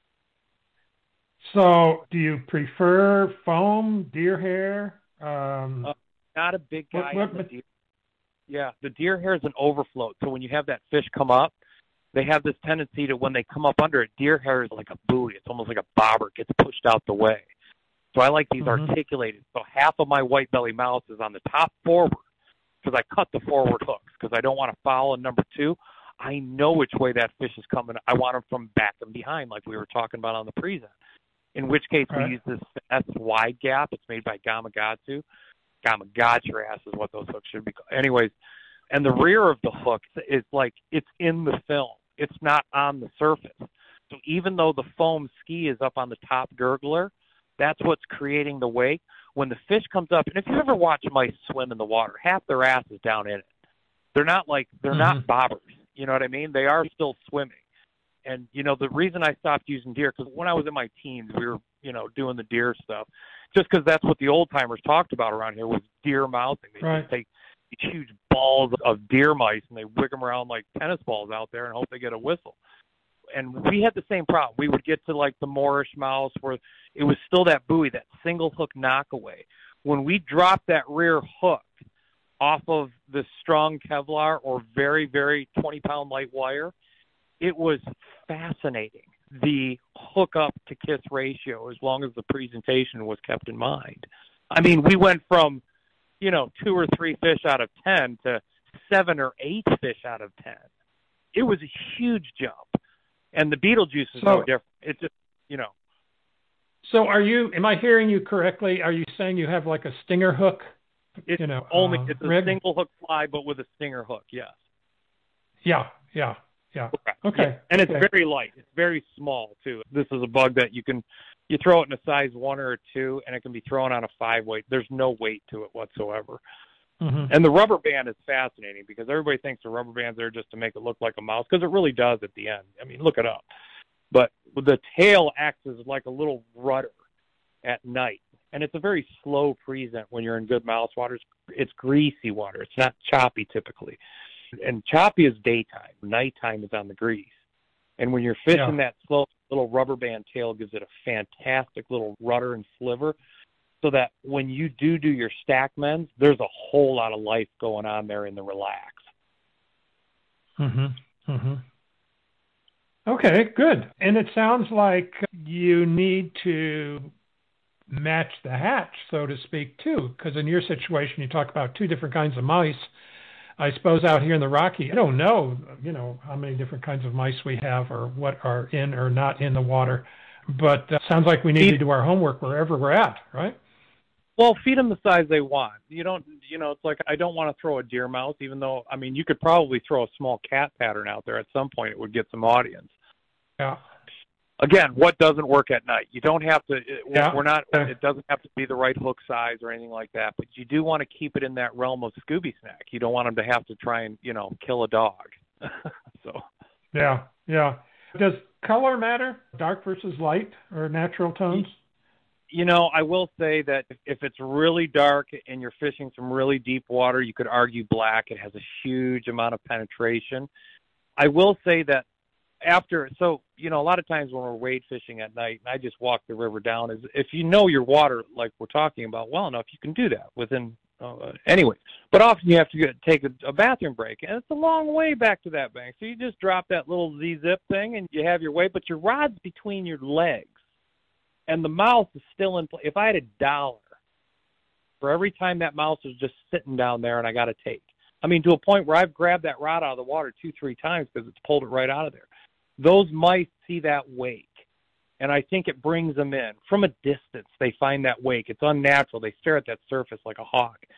So do you prefer foam, deer hair? Not a big guy. The deer hair is an overfloat. So when you have that fish come up, they have this tendency to, when they come up under it, deer hair is like a buoy. It's almost like a bobber. It gets pushed out the way. So I like these articulated. So half of my white belly mouse is on the top forward, because I cut the forward hooks, because I don't want to foul. And number 2, I know which way that fish is coming. I want them from back and behind, like we were talking about on the present. In which case we use this S wide gap. It's made by Gamakatsu. Gamakatsu ass is what those hooks should be called. Anyways, and the rear of the hook is like, it's in the film. It's not on the surface. So even though the foam ski is up on the top gurgler, that's what's creating the wake. When the fish comes up, and if you ever watch mice swim in the water, half their ass is down in it. They're not not bobbers. You know what I mean? They are still swimming. And, you know, the reason I stopped using deer, because when I was in my teens, we were, you know, doing the deer stuff, just because that's what the old timers talked about around here was deer mouthing. They just take these huge balls of deer mice and they wig them around like tennis balls out there and hope they get a whistle. And we had the same problem. We would get to like the Moorish mouse where it was still that buoy, that single hook knockaway. When we dropped that rear hook off of the strong Kevlar or very, very 20-pound light wire, it was fascinating, the hook up to kiss ratio, as long as the presentation was kept in mind. I mean, we went from, you know, 2 or 3 fish out of 10 to 7 or 8 fish out of 10. It was a huge jump. And the Beetlejuice is no different. It's just, you know. So am I hearing you correctly? Are you saying you have like a stinger hook? It's it's a rig? single hook fly, but with a stinger hook, yes. Yeah. Okay. Yeah. And it's very light. It's very small, too. This is a bug that you throw it in a size 1 or a 2, and it can be thrown on a 5 weight. There's no weight to it whatsoever. Mm-hmm. And the rubber band is fascinating, because everybody thinks the rubber band's there just to make it look like a mouse, because it really does at the end. I mean, look it up. But the tail acts as like a little rudder at night. And it's a very slow present when you're in good mouse waters. It's greasy water. It's not choppy typically. And choppy is daytime. Nighttime is on the grease. And when you're fishing, that slow little rubber band tail gives it a fantastic little rudder and sliver, so that when you do your stack mends, there's a whole lot of life going on there in the relax. Okay, good. And it sounds like you need to match the hatch, so to speak, too, because in your situation, you talk about 2 different kinds of mice. I suppose out here in the Rocky, I don't know, you know, how many different kinds of mice we have or what are in or not in the water. But sounds like we need to do our homework wherever we're at, right? Well, feed them the size they want. You don't, you know, it's like I don't want to throw a deer mouse, even though, I mean, you could probably throw a small cat pattern out there at some point. It would get some audience. Yeah. Again, what doesn't work at night? You don't have to, it doesn't have to be the right hook size or anything like that, but you do want to keep it in that realm of Scooby Snack. You don't want them to have to try and, you know, kill a dog. So. Yeah. Does color matter? Dark versus light or natural tones? You know, I will say that if it's really dark and you're fishing some really deep water, you could argue black. It has a huge amount of penetration. I will say that so, you know, a lot of times when we're wade fishing at night, and I just walk the river down, is if you know your water, like we're talking about, well enough, you can do that within, anyway. But often you have to take a bathroom break, and it's a long way back to that bank. So you just drop that little Z-zip thing, and you have your weight, but your rod's between your legs, and the mouse is still in place. If I had $1 for every time that mouse was just sitting down there and I got a take, I mean, to a point where I've grabbed that rod out of the water 2-3 times because it's pulled it right out of there. Those mice see that wake, and I think it brings them in. From a distance, they find that wake. It's unnatural. They stare at that surface like a hawk.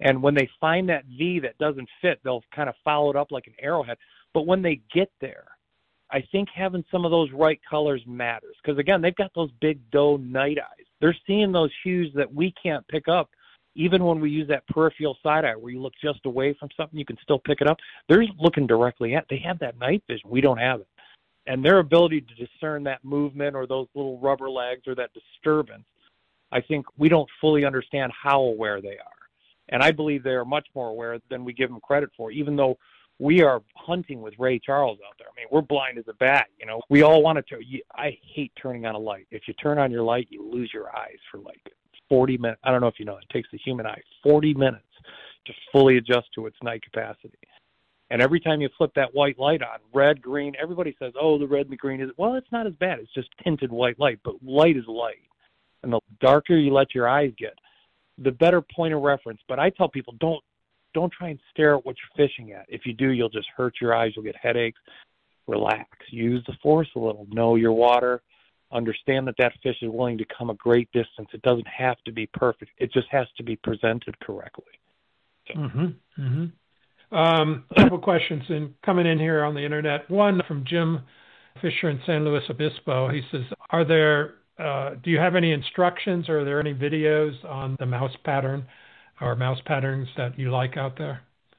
And when they find that V that doesn't fit, they'll kind of follow it up like an arrowhead. But when they get there, I think having some of those right colors matters. Because, again, they've got those big doe night eyes. They're seeing those hues that we can't pick up. Even when we use that peripheral side eye where you look just away from something, you can still pick it up. They're looking directly at. They have that night vision. We don't have it. And their ability to discern that movement or those little rubber legs or that disturbance, I think we don't fully understand how aware they are. And I believe they are much more aware than we give them credit for, even though we are hunting with Ray Charles out there. I mean, we're blind as a bat. You know, we all want to. I hate turning on a light. If you turn on your light, you lose your eyes for like 40 minutes. I don't know if you know, it takes the human eye 40 minutes to fully adjust to its night capacity. And every time you flip that white light on, red, green, everybody says, oh, the red and the green is, well, it's not as bad. It's just tinted white light, but light is light. And the darker you let your eyes get, the better point of reference. But I tell people, don't try and stare at what you're fishing at. If you do, you'll just hurt your eyes. You'll get headaches. Relax. Use the force a little. Know your water. Understand that fish is willing to come a great distance. It doesn't have to be perfect. It just has to be presented correctly. So. A couple questions coming in here on the internet. One from Jim Fisher in San Luis Obispo. He says, do you have any instructions or are there any videos on the mouse pattern or mouse patterns that you like out there?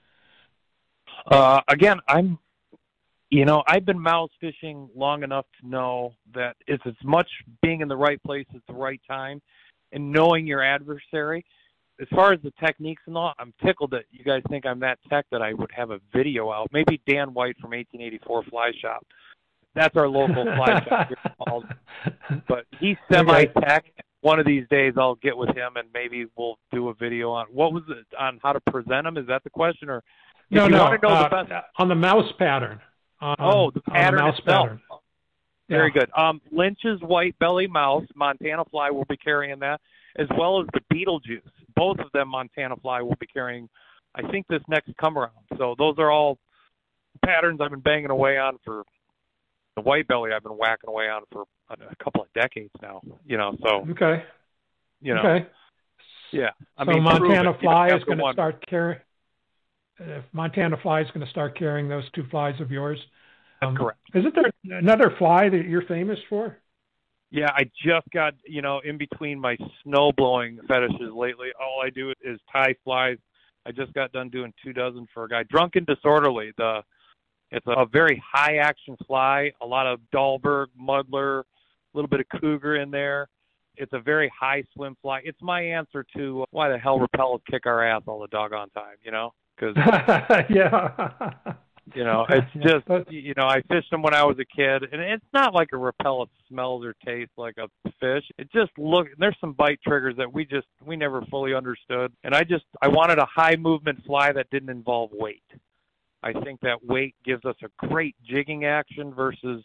Again, I've been mouse fishing long enough to know that it's as much being in the right place at the right time and knowing your adversary. As far as the techniques and all, I'm tickled that you guys think I'm that tech that I would have a video out. Maybe Dan White from 1884 Fly Shop. That's our local fly shop here in Malden. But he's semi-tech. One of these days I'll get with him and maybe we'll do a video on, what was it, on how to present them? Is that the question? Or No, on the mouse pattern. The pattern mouse itself. Pattern. Very good. Lynch's white belly mouse, Montana Fly will be carrying that, as well as the Beetlejuice. Both of them Montana Fly will be carrying, I think, this next come around. So those are all patterns I've been banging away on for the white belly. I've been whacking away on for a couple of decades now. So okay. Okay. Yeah. So Montana Fly is going to start carrying. Montana Fly is going to start carrying those two flies of yours. Correct. Isn't there another fly that you're famous for? Yeah, I just got, in between my snow blowing fetishes lately, all I do is tie flies. I just got done doing 24 for a guy. Drunken Disorderly. It's a very high action fly, a lot of Dahlberg, Muddler, a little bit of cougar in there. It's a very high swim fly. It's my answer to why the hell Repellers kick our ass all the doggone time, Because, yeah. It's just, I fished them when I was a kid, and it's not like a Repellent smells or tastes like a fish. It just there's some bite triggers that we never fully understood. And I wanted a high movement fly that didn't involve weight. I think that weight gives us a great jigging action versus,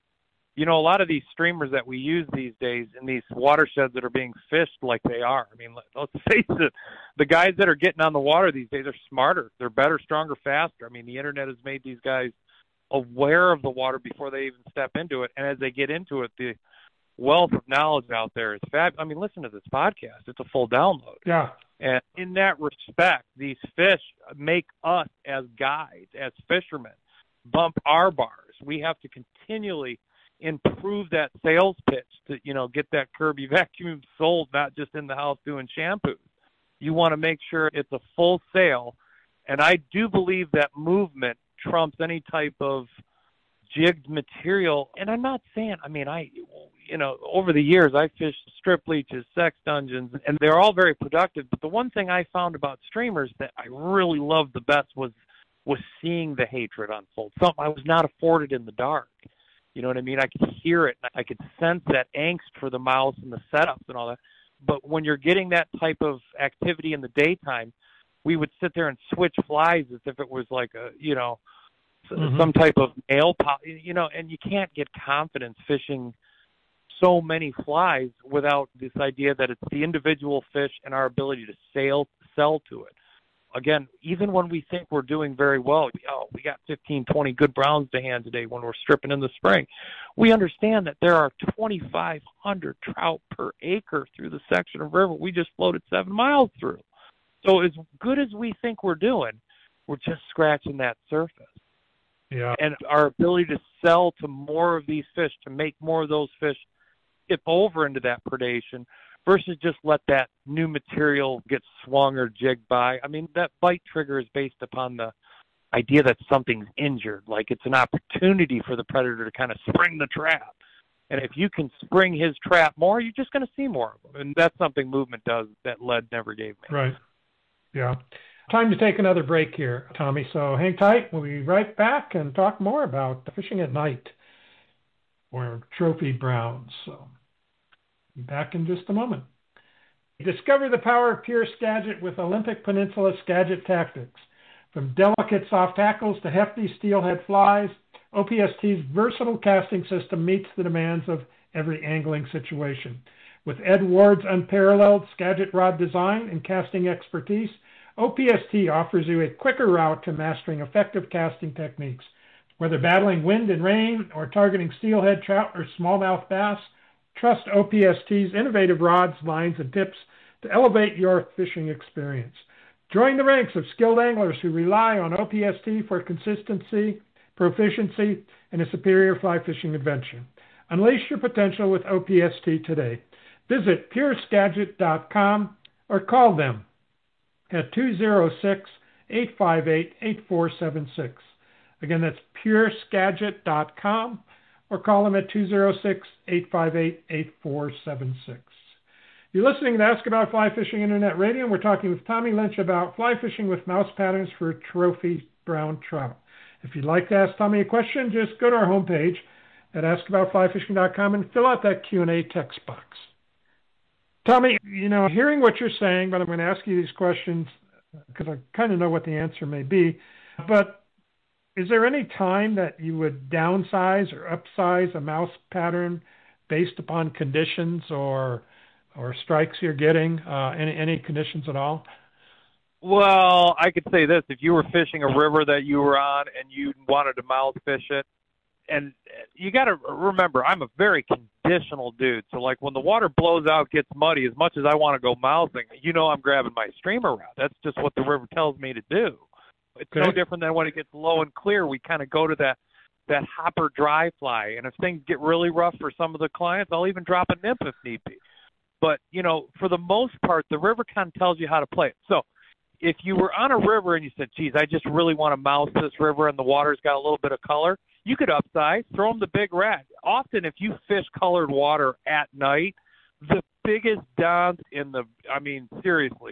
a lot of these streamers that we use these days in these watersheds that are being fished like they are. I mean, let's face it, the guys that are getting on the water these days are smarter. They're better, stronger, faster. I mean, the internet has made these guys aware of the water before they even step into it. And as they get into it, the wealth of knowledge out there is fabulous. I mean, listen to this podcast. It's a full download. Yeah. And in that respect, these fish make us as guides, as fishermen, bump our bars. We have to continually improve that sales pitch to, get that Kirby vacuum sold, not just in the house doing shampoos. You want to make sure it's a full sale. And I do believe that movement trumps any type of jigged material. And I'm not saying, over the years, I fished strip leeches, sex dungeons, and they're all very productive. But the one thing I found about streamers that I really loved the best was seeing the hatred unfold. Something I was not afforded in the dark. You know what I mean? I could hear it. I could sense that angst for the mouse and the setups and all that. But when you're getting that type of activity in the daytime, we would sit there and switch flies as if it was like some type of nail and you can't get confidence fishing so many flies without this idea that it's the individual fish and our ability to sell to it. Again, even when we think we're doing very well, we got 15, 20 good browns to hand today when we're stripping in the spring. We understand that there are 2,500 trout per acre through the section of river we just floated 7 miles through. So as good as we think we're doing, we're just scratching that surface. Yeah. And our ability to sell to more of these fish, to make more of those fish tip over into that predation versus just let that new material get swung or jigged by. I mean, that bite trigger is based upon the idea that something's injured, like it's an opportunity for the predator to kind of spring the trap. And if you can spring his trap more, you're just going to see more of them. And that's something movement does that lead never gave me. Right. Yeah. Time to take another break here, Tommy. So hang tight. We'll be right back and talk more about fishing at night or trophy browns. So be back in just a moment. Discover the power of pure Skagit with Olympic Peninsula Skagit Tactics. From delicate soft tackles to hefty steelhead flies, OPST's versatile casting system meets the demands of every angling situation. With Ed Ward's unparalleled Skagit rod design and casting expertise, OPST offers you a quicker route to mastering effective casting techniques. Whether battling wind and rain or targeting steelhead trout or smallmouth bass, trust OPST's innovative rods, lines, and tips to elevate your fishing experience. Join the ranks of skilled anglers who rely on OPST for consistency, proficiency, and a superior fly fishing adventure. Unleash your potential with OPST today. Visit PureSkagit.com or call them at 206-858-8476. Again, that's PureSkagit.com or call them at 206-858-8476. You're listening to Ask About Fly Fishing Internet Radio, and we're talking with Tommy Lynch about fly fishing with mouse patterns for trophy brown trout. If you'd like to ask Tommy a question, just go to our homepage at askaboutflyfishing.com and fill out that Q&A text box. Tommy, hearing what you're saying, but I'm going to ask you these questions because I kind of know what the answer may be, but is there any time that you would downsize or upsize a mouse pattern based upon conditions or strikes you're getting, any conditions at all? Well, I could say this. If you were fishing a river that you were on and you wanted to mouse fish it, and you got to remember, I'm a very conditional dude. So, like, when the water blows out, gets muddy, as much as I want to go mousing, I'm grabbing my streamer rod. That's just what the river tells me to do. It's no different than when it gets low and clear. We kind of go to that hopper dry fly. And if things get really rough for some of the clients, I'll even drop a nymph if need be. But, for the most part, the river kind of tells you how to play it. So if you were on a river and you said, geez, I just really want to mouse this river and the water's got a little bit of color, you could upsize, throw them the big rat. Often if you fish colored water at night, the biggest dons seriously,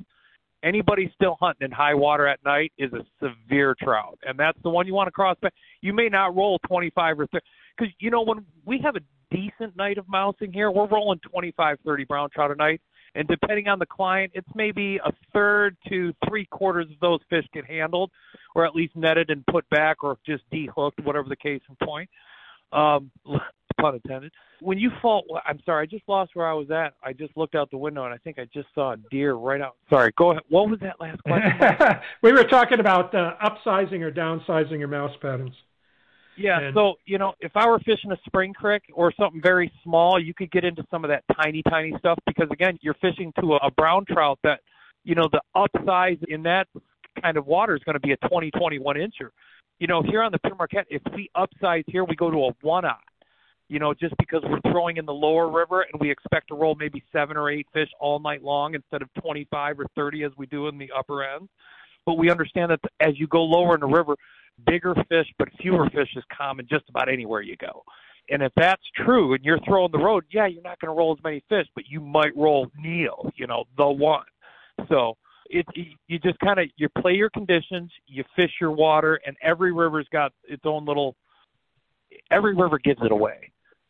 anybody still hunting in high water at night is a severe trout. And that's the one you want to cross back. You may not roll 25 or 30. Because, when we have a decent night of mousing here, we're rolling 25, 30 brown trout a night. And depending on the client, it's maybe a third to three-quarters of those fish get handled or at least netted and put back or just de-hooked, whatever the case in point. Pun intended. When you fall, I'm sorry, I just lost where I was at. I just looked out the window, and I think I just saw a deer right out. Sorry, go ahead. What was that last question? We were talking about upsizing or downsizing your mouse patterns. Yeah, so, if I were fishing a spring creek or something very small, you could get into some of that tiny, tiny stuff because, again, you're fishing to a brown trout that, the upsize in that kind of water is going to be a 20, 21 incher. Here on the Pere Marquette, if we upsize here, we go to a 1-aught, just because we're throwing in the lower river and we expect to roll maybe 7 or 8 fish all night long instead of 25 or 30 as we do in the upper ends. But we understand that as you go lower in the river, bigger fish but fewer fish is common just about anywhere you go. And if that's true and you're throwing the road, yeah, you're not going to roll as many fish, but you might roll Neil, the one. So you just kind of, you play your conditions, you fish your water, and every river's got its own every river gives it away.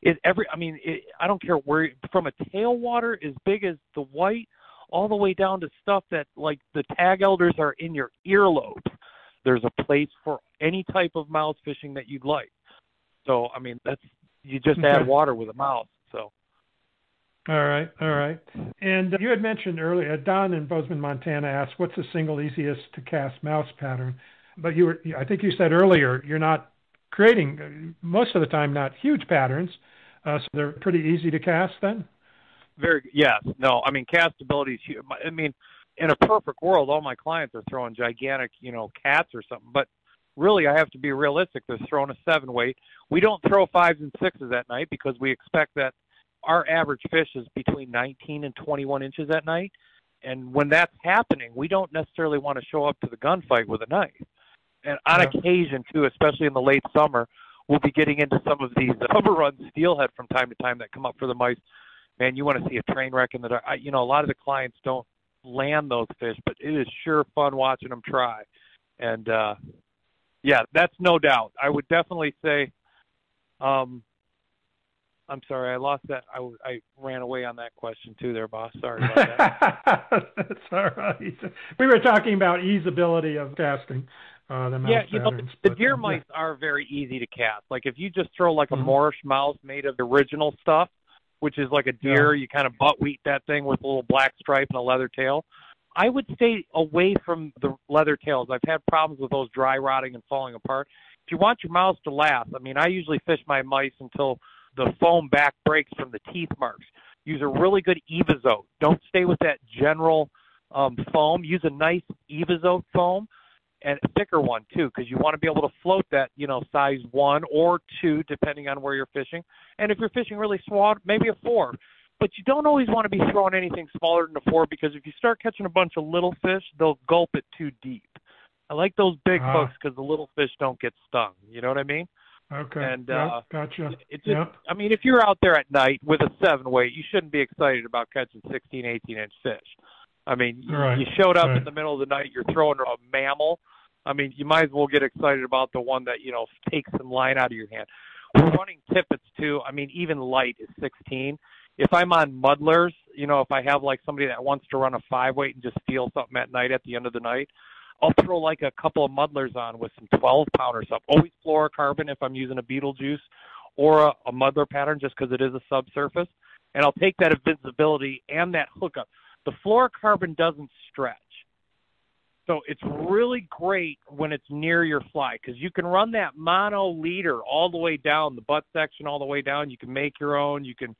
I don't care where, from a tailwater as big as the white all the way down to stuff that, like, the tag elders are in your earlobes. There's a place for any type of mouse fishing that you'd like. So, you just add water with a mouse. So. All right. And you had mentioned earlier, Don in Bozeman, Montana asked, what's the single easiest to cast mouse pattern? But I think you said earlier, you're not creating, most of the time, not huge patterns. So they're pretty easy to cast then? Yes. No, castability is huge. in a perfect world, all my clients are throwing gigantic, cats or something. But really, I have to be realistic. They're throwing a 7-weight. We don't throw 5s and 6s at night because we expect that our average fish is between 19 and 21 inches at night. And when that's happening, we don't necessarily want to show up to the gunfight with a knife. And on occasion, too, especially in the late summer, we'll be getting into some of these overrun steelhead from time to time that come up for the mice. Man, you want to see a train wreck in the dark. A lot of the clients don't land those fish, but it is sure fun watching them try. And, that's no doubt. I would definitely say, I'm sorry, I lost that. I ran away on that question too there, boss. Sorry about that. That's all right. We were talking about easeability of casting. The deer mice are very easy to cast. Like if you just throw like a Moorish mouse made of the original stuff, which is like a deer, you kind of butt wheat that thing with a little black stripe and a leather tail. I would stay away from the leather tails. I've had problems with those dry rotting and falling apart. If you want your mouse to last, I usually fish my mice until the foam back breaks from the teeth marks. Use a really good Evazote. Don't stay with that general foam. Use a nice Evazote foam, and a thicker one too, because you want to be able to float that, size 1 or 2, depending on where you're fishing. And if you're fishing really small, maybe a 4. But you don't always want to be throwing anything smaller than a 4, because if you start catching a bunch of little fish, they'll gulp it too deep. I like those big hooks because the little fish don't get stung. You know what I mean? Okay. And gotcha. It's just, if you're out there at night with a 7-weight, you shouldn't be excited about catching 16, 18-inch fish. You showed up in the middle of the night, you're throwing a mammal. You might as well get excited about the one that, takes some line out of your hand. We're running tippets too. Even light is 16. If I'm on muddlers, if I have like somebody that wants to run a 5-weight and just steal something at night at the end of the night, I'll throw like a couple of muddlers on with some 12-pounder stuff. Always fluorocarbon if I'm using a Beetlejuice or a muddler pattern, just because it is a subsurface. And I'll take that invisibility and that hookup. The fluorocarbon doesn't stretch. So it's really great when it's near your fly, because you can run that mono leader all the way down, the butt section all the way down. You can make your own. You can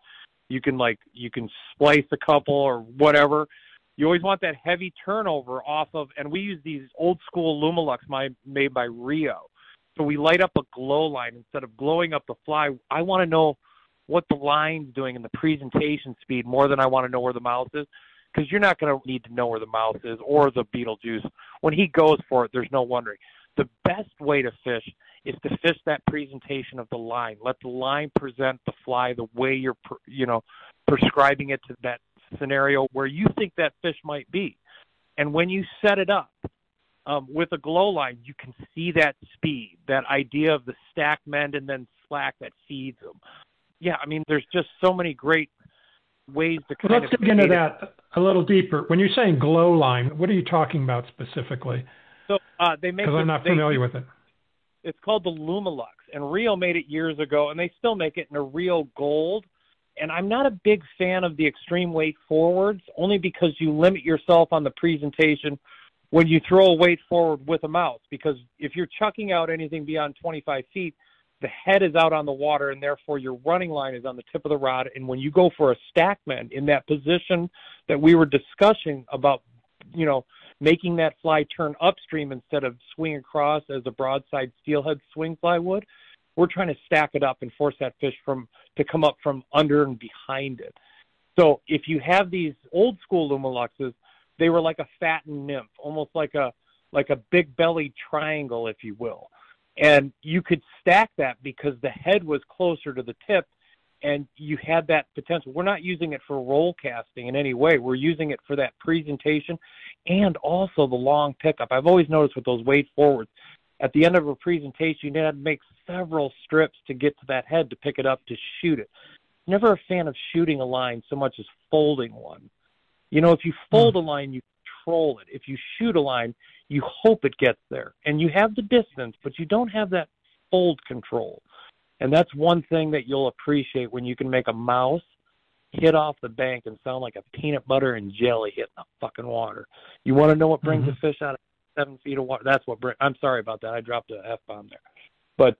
splice a couple or whatever. You always want that heavy turnover off of, and we use these old school Lumalux made by Rio. So we light up a glow line instead of glowing up the fly. I want to know what the line's doing and the presentation speed more than I want to know where the mouse is, because you're not going to need to know where the mouse is or the Beetlejuice. When he goes for it, there's no wondering. The best way to fish is to fish that presentation of the line. Let the line present the fly the way you're, prescribing it to that scenario where you think that fish might be. And when you set it up with a glow line, you can see that speed, that idea of the stack mend and then slack that feeds them. Yeah, there's just so many great ways to kind of... Let's dig into that a little deeper. When you're saying glow line, what are you talking about specifically? So they make... Because I'm not familiar with it. It's called the Lumalux, and Rio made it years ago, and they still make it in a Rio Gold. And I'm not a big fan of the extreme weight forwards, only because you limit yourself on the presentation when you throw a weight forward with a mouse. Because if you're chucking out anything beyond 25 feet, the head is out on the water, and therefore your running line is on the tip of the rod. And when you go for a stack mend in that position that we were discussing about, making that fly turn upstream instead of swing across as a broadside steelhead swing fly would, we're trying to stack it up and force that fish to come up from under and behind it. So if you have these old school Lumaluxes, they were like a fattened nymph, almost like a big bellied triangle, if you will. And you could stack that because the head was closer to the tip and you had that potential. We're not using it for roll casting in any way. We're using it for that presentation and also the long pickup. I've always noticed with those weight forwards, at the end of a presentation, you had to make several strips to get to that head to pick it up to shoot it. Never a fan of shooting a line so much as folding one. If you fold a line, you control it. If you shoot a line, you hope it gets there. And you have the distance, but you don't have that fold control. And that's one thing that you'll appreciate when you can make a mouse hit off the bank and sound like a peanut butter and jelly hitting the fucking water. You want to know what brings a fish out of 7 feet of water? That's what I'm sorry about that. I dropped an F-bomb there. But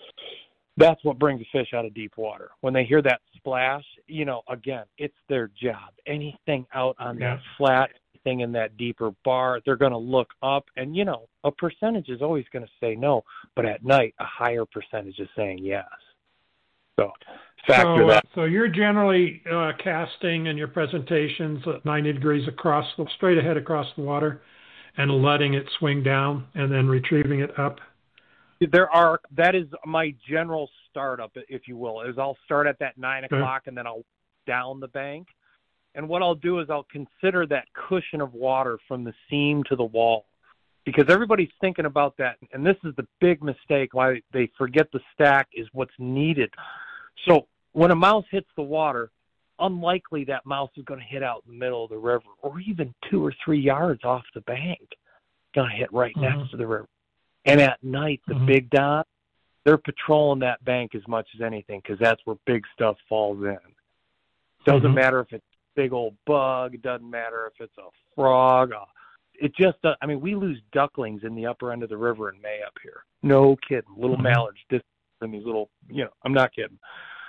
that's what brings a fish out of deep water. When they hear that splash, again, it's their job. Anything out on that flat, anything in that deeper bar. They're going to look up, and, you know, a percentage is always going to say no, but at night, a higher percentage is saying yes. So factor that. So you're generally casting in your presentations at 90 degrees straight ahead across the water and letting it swing down and then retrieving it up? That is my general startup, if you will, is I'll start at that 9 o'clock and then I'll down the bank. And what I'll do is I'll consider that cushion of water from the seam to the wall, because everybody's thinking about that. And this is the big mistake why they forget the stack is what's needed. So when a mouse hits the water, unlikely that mouse is going to hit out in the middle of the river or even 2 or 3 yards off the bank. It's going to hit right next to the river. And at night, the big dot, they're patrolling that bank as much as anything because that's where big stuff falls in. Doesn't matter if it's a big old bug. It doesn't matter if it's a frog. It just, I mean, we lose ducklings in the upper end of the river in May up here. No kidding. Little mallards just in these little, you know, I'm not kidding.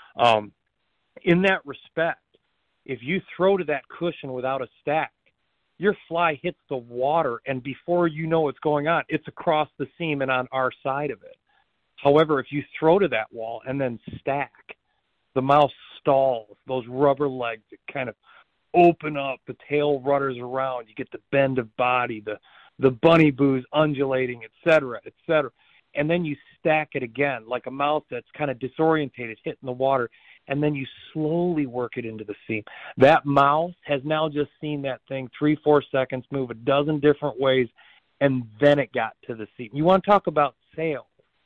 In that respect, if you throw to that cushion without a stack, your fly hits the water, and before you know what's going on, it's across the seam and on our side of it. However, if you throw to that wall and then stack, the mouse stalls. Those rubber legs that kind of open up, the tail rudders around, you get the bend of body, the bunny boos undulating, et cetera, and then you stack it again like a mouse that's kind of disorientated, hitting the water, and then you slowly work it into the seam. That mouse has now just seen that thing 3-4 seconds move a dozen different ways, and then it got to the seam. You want to talk about sails.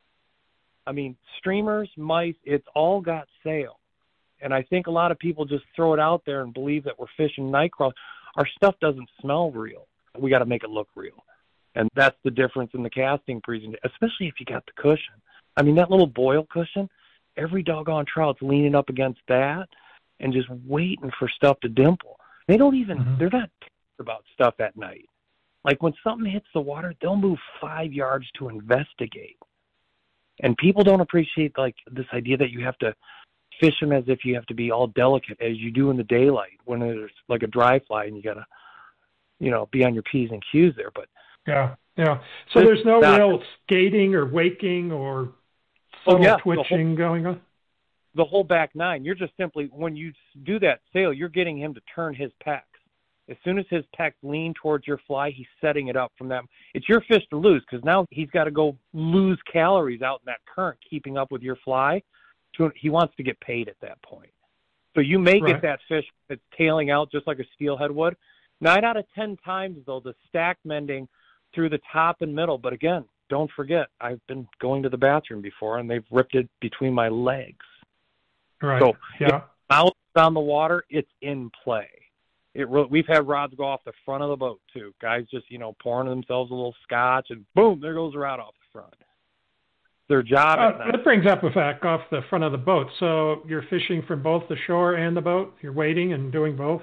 I mean, streamers, mice, it's all got sails. And I think a lot of people just throw it out there and believe that we're fishing night crawls. Our stuff doesn't smell real. We got to make it look real. And that's the difference in the casting presentation, especially if you got the cushion. I mean, that little boil cushion, every doggone trout's leaning up against that and just waiting for stuff to dimple. They don't even, they're not about stuff at night. Like when something hits the water, they'll move 5 yards to investigate. And people don't appreciate like this idea that you have to fish them as if you have to be all delicate as you do in the daylight when there's like a dry fly and you got to, you know, be on your P's and Q's there. But yeah. So there's no real skating or waking or subtle twitching going on? The whole back nine, you're just simply, when you do that sail, you're getting him to turn his pecs. As soon as his pecs lean towards your fly, he's setting it up from that. It's your fish to lose because now he's got to go lose calories out in that current, keeping up with your fly. He wants to get paid at that point. So you may get that fish that's tailing out just like a steelhead would. 9 out of 10 times, though, the stack mending through the top and middle. But again, don't forget, I've been going to the bathroom before, and they've ripped it between my legs. Right. So if mouth on the water, it's in play. We've had rods go off the front of the boat, too. Guys just, you know, pouring themselves a little scotch, and boom, there goes the rod off the front. Their job at night. That brings up a fact off the front of the boat. So you're fishing from both the shore and the boat? You're waiting and doing both?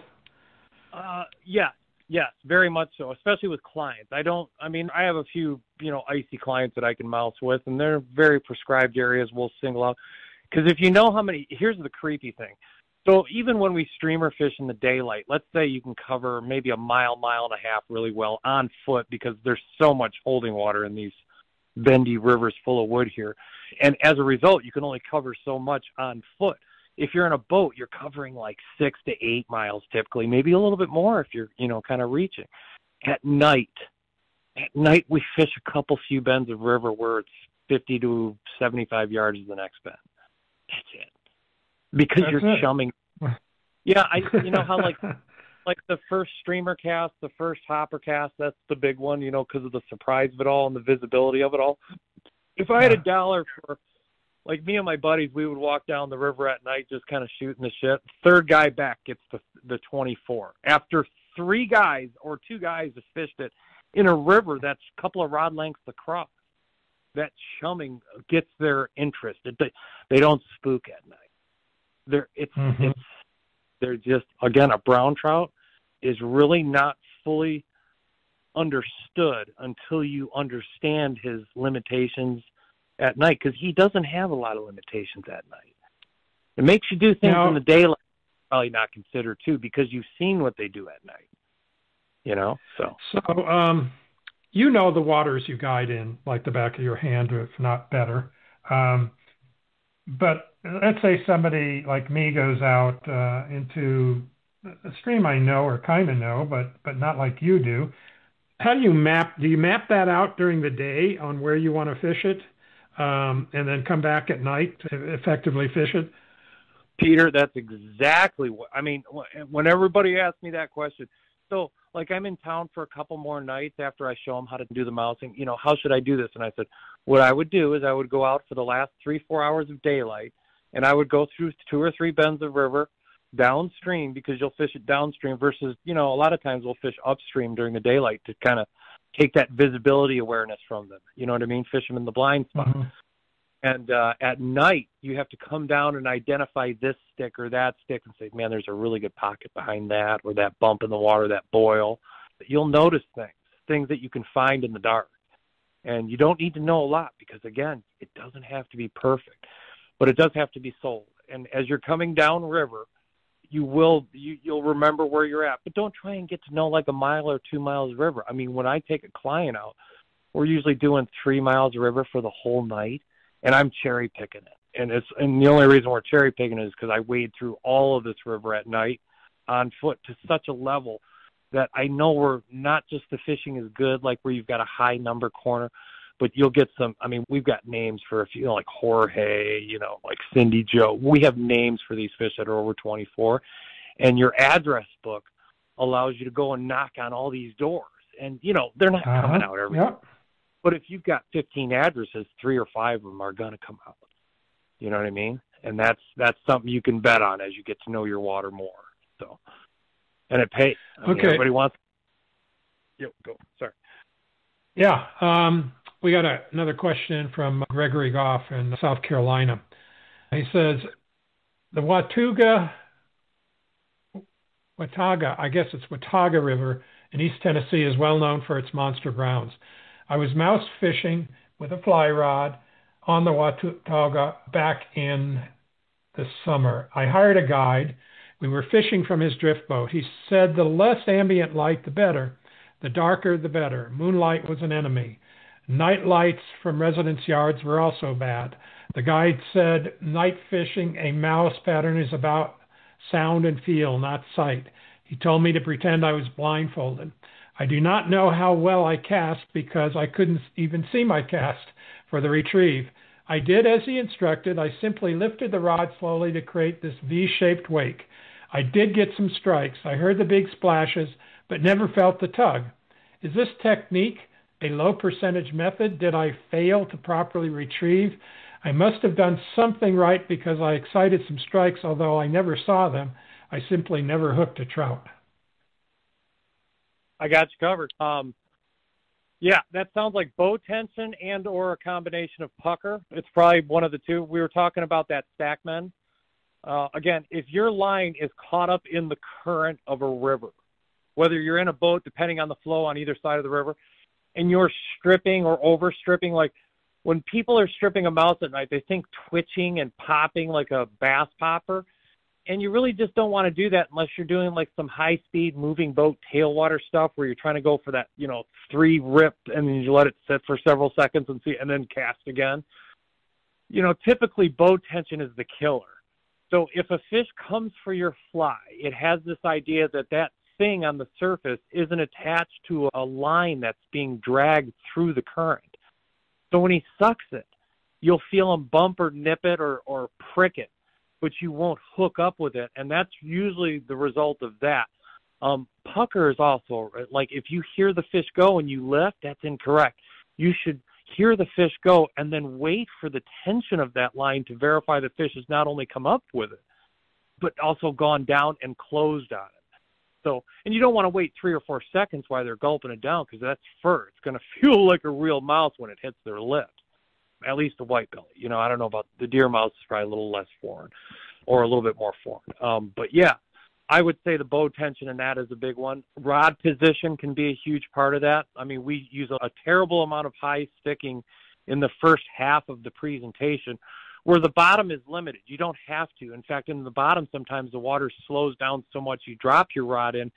Yes, very much so, especially with clients. I have a few, you know, icy clients that I can mouse with, and they're very prescribed areas we'll single out. Because if you know how many, here's the creepy thing. So even when we streamer fish in the daylight, let's say you can cover maybe a mile and a half really well on foot because there's so much holding water in these bendy rivers full of wood here. And as a result, you can only cover so much on foot. If you're in a boat, you're covering like 6 to 8 miles typically, maybe a little bit more if you're, you know, kind of reaching. At night, we fish a few bends of river where it's 50 to 75 yards to the next bend. That's it. Because you're chumming. Yeah, you know how like the first streamer cast, the first hopper cast, that's the big one, you know, because of the surprise of it all and the visibility of it all. If I had $1 for, like me and my buddies, we would walk down the river at night just kind of shooting the shit. Third guy back gets the 24. After 3 guys or 2 guys have fished it in a river that's a couple of rod lengths across, that chumming gets their interest. They don't spook at night. They're just, again, a brown trout is really not fully understood until you understand his limitations at night, because he doesn't have a lot of limitations at night. It makes you do things in the daylight probably not consider too, because you've seen what they do at night. So. So, you know the waters you guide in like the back of your hand, if not better. But let's say somebody like me goes out into a stream I know or kind of know, but not like you do. How do you map? Do you map that out during the day on where you want to fish it, and then come back at night to effectively fish it? Peter, that's exactly what I mean. When everybody asks me that question, so like I'm in town for a couple more nights after I show them how to do the mousing. How should I do this? And I said, what I would do is I would go out for the last 3-4 hours of daylight, and I would go through 2 or 3 bends of river downstream, because you'll fish it downstream versus a lot of times we'll fish upstream during the daylight to kind of take that visibility awareness from them. You know what I mean? Fish them in the blind spot. Mm-hmm. And at night, you have to come down and identify this stick or that stick and say, man, there's a really good pocket behind that, or that bump in the water, that boil. You'll notice things that you can find in the dark. And you don't need to know a lot because, again, it doesn't have to be perfect, but it does have to be sold. And as you're coming down river, you'll remember where you're at. But don't try and get to know like a mile or 2 miles of river. I mean, when I take a client out, we're usually doing 3 miles of river for the whole night. And I'm cherry picking it. And the only reason we're cherry picking it is because I wade through all of this river at night on foot to such a level that I know we're not just the fishing is good, like where you've got a high number corner, but you'll get some. I mean, we've got names for a few, like Jorge, like Cindy Joe. We have names for these fish that are over 24. And your address book allows you to go and knock on all these doors. And, they're not coming out every day. But if you've got 15 addresses, 3 or 5 of them are going to come out. You know what I mean? And that's something you can bet on as you get to know your water more. So, and it pays. Everybody wants. Yep, go. Sorry. Yeah. We got another question from Gregory Goff in South Carolina. He says, the Watauga, I guess it's Watauga River in East Tennessee is well known for its monster browns. I was mouse fishing with a fly rod on the Watauga back in the summer. I hired a guide. We were fishing from his drift boat. He said the less ambient light, the better. The darker, the better. Moonlight was an enemy. Night lights from residence yards were also bad. The guide said night fishing, a mouse pattern is about sound and feel, not sight. He told me to pretend I was blindfolded. I do not know how well I cast because I couldn't even see my cast for the retrieve. I did as he instructed. I simply lifted the rod slowly to create this V-shaped wake. I did get some strikes. I heard the big splashes, but never felt the tug. Is this technique a low percentage method? Did I fail to properly retrieve? I must have done something right because I excited some strikes, although I never saw them. I simply never hooked a trout. I got you covered. Yeah, that sounds like bow tension and or a combination of pucker. It's probably one of the two. We were talking about that Stackman. Again, if your line is caught up in the current of a river, whether you're in a boat, depending on the flow on either side of the river, and you're stripping or over stripping, like when people are stripping a mouse at night, they think twitching and popping like a bass popper. And you really just don't want to do that unless you're doing like some high-speed moving boat tailwater stuff where you're trying to go for that, 3 rip and then you let it sit for several seconds and then cast again. Typically bow tension is the killer. So if a fish comes for your fly, it has this idea that thing on the surface isn't attached to a line that's being dragged through the current. So when he sucks it, you'll feel him bump or nip it or prick it, but you won't hook up with it, and that's usually the result of that. Pucker is also, like if you hear the fish go and you lift, that's incorrect. You should hear the fish go and then wait for the tension of that line to verify the fish has not only come up with it, but also gone down and closed on it. So, and you don't want to wait 3 or 4 seconds while they're gulping it down because that's fur. It's going to feel like a real mouse when it hits their lips. At least the white belly. I don't know about the deer mouse is probably a little less foreign or a little bit more foreign. But yeah, I would say the bow tension in that is a big one. Rod position can be a huge part of that. I mean, we use a terrible amount of high sticking in the first half of the presentation where the bottom is limited. You don't have to. In fact, in the bottom, sometimes the water slows down so much you drop your rod in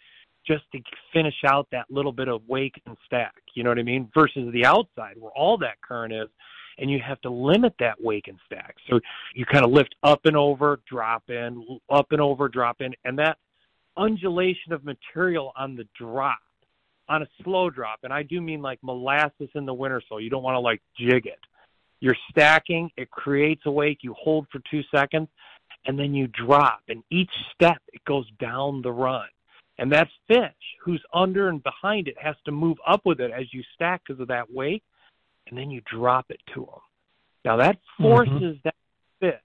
just to finish out that little bit of wake and stack. You know what I mean? Versus the outside where all that current is, and you have to limit that wake and stack. So you kind of lift up and over, drop in, up and over, drop in, and that undulation of material on the drop, on a slow drop, and I do mean like molasses in the winter, so you don't want to like jig it. You're stacking, it creates a wake, you hold for 2 seconds, and then you drop, and each step it goes down the run. And that fish who's under and behind it has to move up with it as you stack because of that wake, and then you drop it to them. Now that forces that fish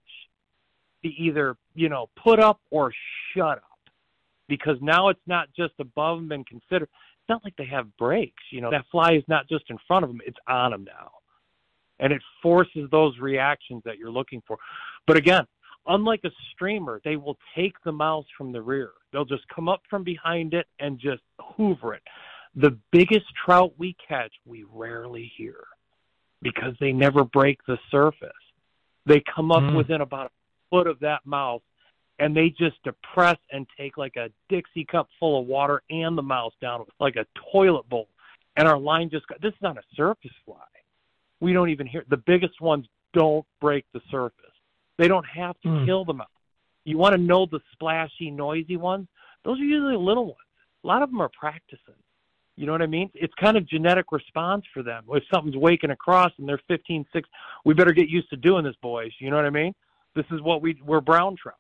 to either, put up or shut up, because now it's not just above them and consider. It's not like they have brakes. That fly is not just in front of them, it's on them now. And it forces those reactions that you're looking for. But again, unlike a streamer, they will take the mouse from the rear. They'll just come up from behind it and just hoover it. The biggest trout we catch, we rarely hear because they never break the surface. They come up within about a foot of that mouse, and they just depress and take like a Dixie cup full of water and the mouse down like a toilet bowl. And our line this is not a surface fly. We don't even hear. The biggest ones don't break the surface. They don't have to kill the mouse. You want to know the splashy, noisy ones? Those are usually little ones. A lot of them are practicing. You know what I mean? It's kind of genetic response for them. If something's waking across and they're 15, 16, we better get used to doing this, boys. You know what I mean? This is what we're brown trout.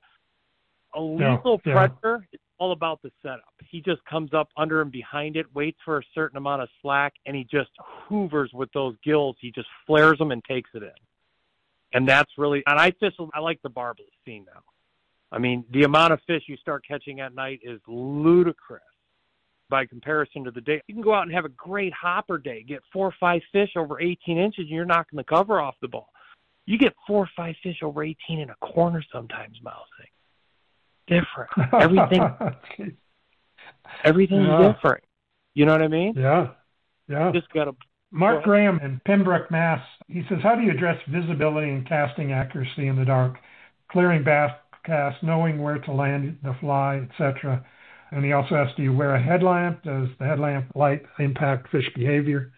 A lethal predator is all about the setup. He just comes up under and behind it, waits for a certain amount of slack, and he just hoovers with those gills. He just flares them and takes it in. And that's really, and I like the barbless scene now. I mean, the amount of fish you start catching at night is ludicrous by comparison to the day. You can go out and have a great hopper day, get 4 or 5 fish over 18 inches, and you're knocking the cover off the ball. You get 4 or 5 fish over 18 in a corner sometimes, mousing. Different. Everything's different. You know what I mean? Yeah. Just got to. Mark Graham in Pembroke, Mass. He says, how do you address visibility and casting accuracy in the dark, clearing bass cast, knowing where to land the fly, etc.? And he also asks, do you wear a headlamp? Does the headlamp light impact fish behavior?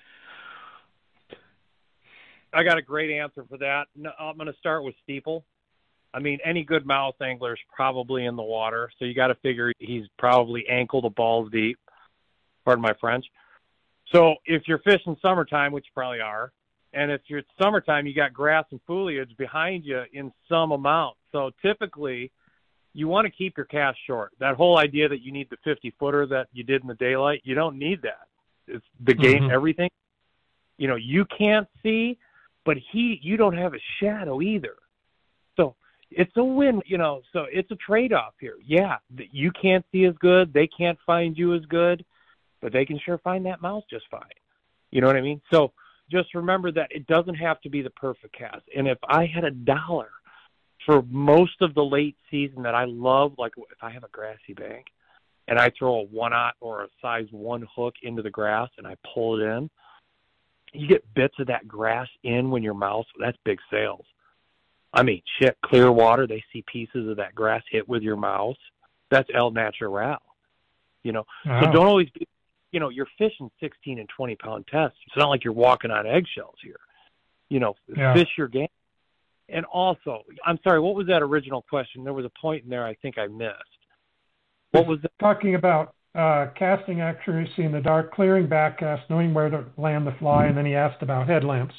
I got a great answer for that. No, I'm going to start with steeple. I mean, any good mouse angler is probably in the water, so you got to figure he's probably ankle to balls deep. Pardon my French. So if you're fishing summertime, which you probably are, and if you're summertime, you got grass and foliage behind you in some amount. So typically, you want to keep your cast short. That whole idea that you need the 50-footer that you did in the daylight, you don't need that. It's the game, everything. You can't see, but you don't have a shadow either. So it's a win, so it's a trade-off here. Yeah, you can't see as good. They can't find you as good, but they can sure find that mouse just fine. You know what I mean? So just remember that it doesn't have to be the perfect cast. And if I had $1 for most of the late season that I love, like if I have a grassy bank and I throw a 1/0 or a size 1 hook into the grass and I pull it in, you get bits of that grass in when your mouse, that's big sales. I mean, shit, clear water, they see pieces of that grass hit with your mouse. That's el natural, So don't always be, you're fishing 16 and 20 pound tests. It's not like you're walking on eggshells here. Fish your game. And also, I'm sorry, what was that original question? There was a point in there I think I missed. What was that? Talking about casting accuracy in the dark, clearing back cast, knowing where to land the fly, and then he asked about headlamps.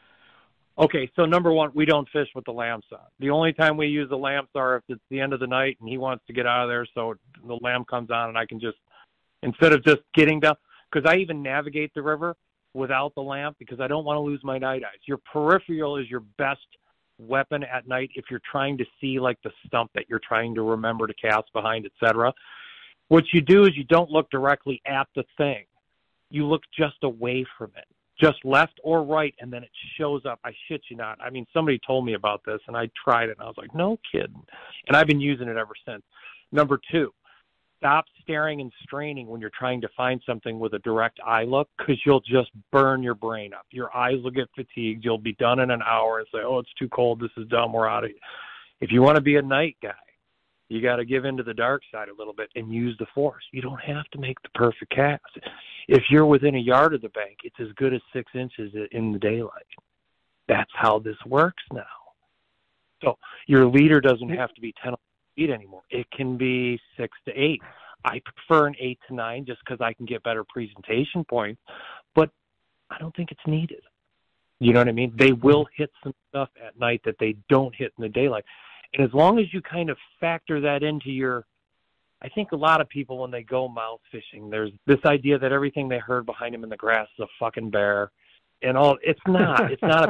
Okay, so number one, we don't fish with the lamps on. The only time we use the lamps are if it's the end of the night and he wants to get out of there, so the lamp comes on and I can just, instead of just getting down, because I even navigate the river without the lamp because I don't want to lose my night eyes. Your peripheral is your best weapon at night if you're trying to see like the stump that you're trying to remember to cast behind, etc. What you do is you don't look directly at the thing. You look just away from it, just left or right, and then it shows up. I shit you not. I mean, somebody told me about this, and I tried it, and I was like, no kidding. And I've been using it ever since. Number 2, stop staring and straining when you're trying to find something with a direct eye look because you'll just burn your brain up. Your eyes will get fatigued. You'll be done in an hour and say, oh, it's too cold. This is dumb. We're out of here. If you want to be a night guy, You got to give into the dark side a little bit and use the force. You don't have to make the perfect cast. If you're within a yard of the bank, it's as good as 6 inches in the daylight. That's how this works now. So your leader doesn't have to be 10 feet anymore. It can be 6 to 8. I prefer an 8 to 9 just because I can get better presentation points, but I don't think it's needed. You know what I mean? They will hit some stuff at night that they don't hit in the daylight. And as long as you kind of factor that into your, I think a lot of people when they go mouse fishing, there's this idea that everything they heard behind them in the grass is a fucking bear and all. It's not.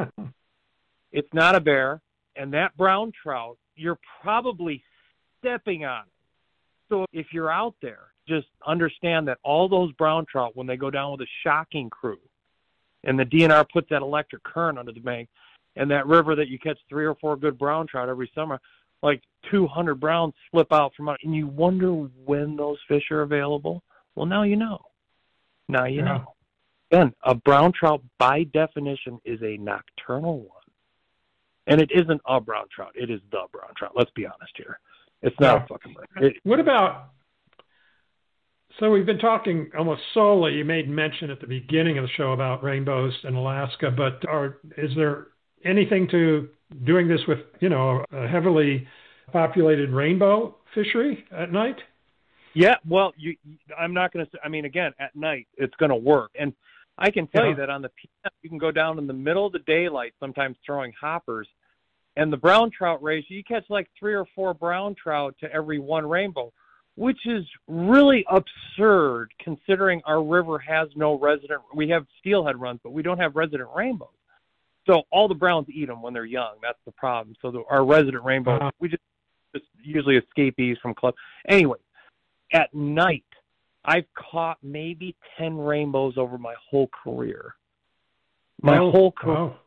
It's not a bear. And that brown trout, you're probably stepping on it. So if you're out there, just understand that all those brown trout, when they go down with a shocking crew, and the DNR puts that electric current under the bank, and that river that you catch 3 or 4 good brown trout every summer, like 200 browns slip out from out, and you wonder when those fish are available. Well, now you know. Now you know. Again, a brown trout, by definition, is a nocturnal one. And it isn't a brown trout. It is the brown trout. Let's be honest here. It's not a fucking brown. What about, so we've been talking almost solely, you made mention at the beginning of the show about rainbows in Alaska, but is there anything to doing this with, a heavily populated rainbow fishery at night? Yeah, well, I'm not going to say, again, at night, it's going to work. And I can tell you that on the PM, you can go down in the middle of the daylight, sometimes throwing hoppers, and the brown trout ratio, you catch like 3 or 4 brown trout to every 1 rainbow, which is really absurd considering our river has no resident. We have steelhead runs, but we don't have resident rainbows. So all the browns eat them when they're young. That's the problem. So our resident rainbows, we just usually escapees from clubs. Anyway, at night, I've caught maybe 10 rainbows over my whole career. Whole career. Wow.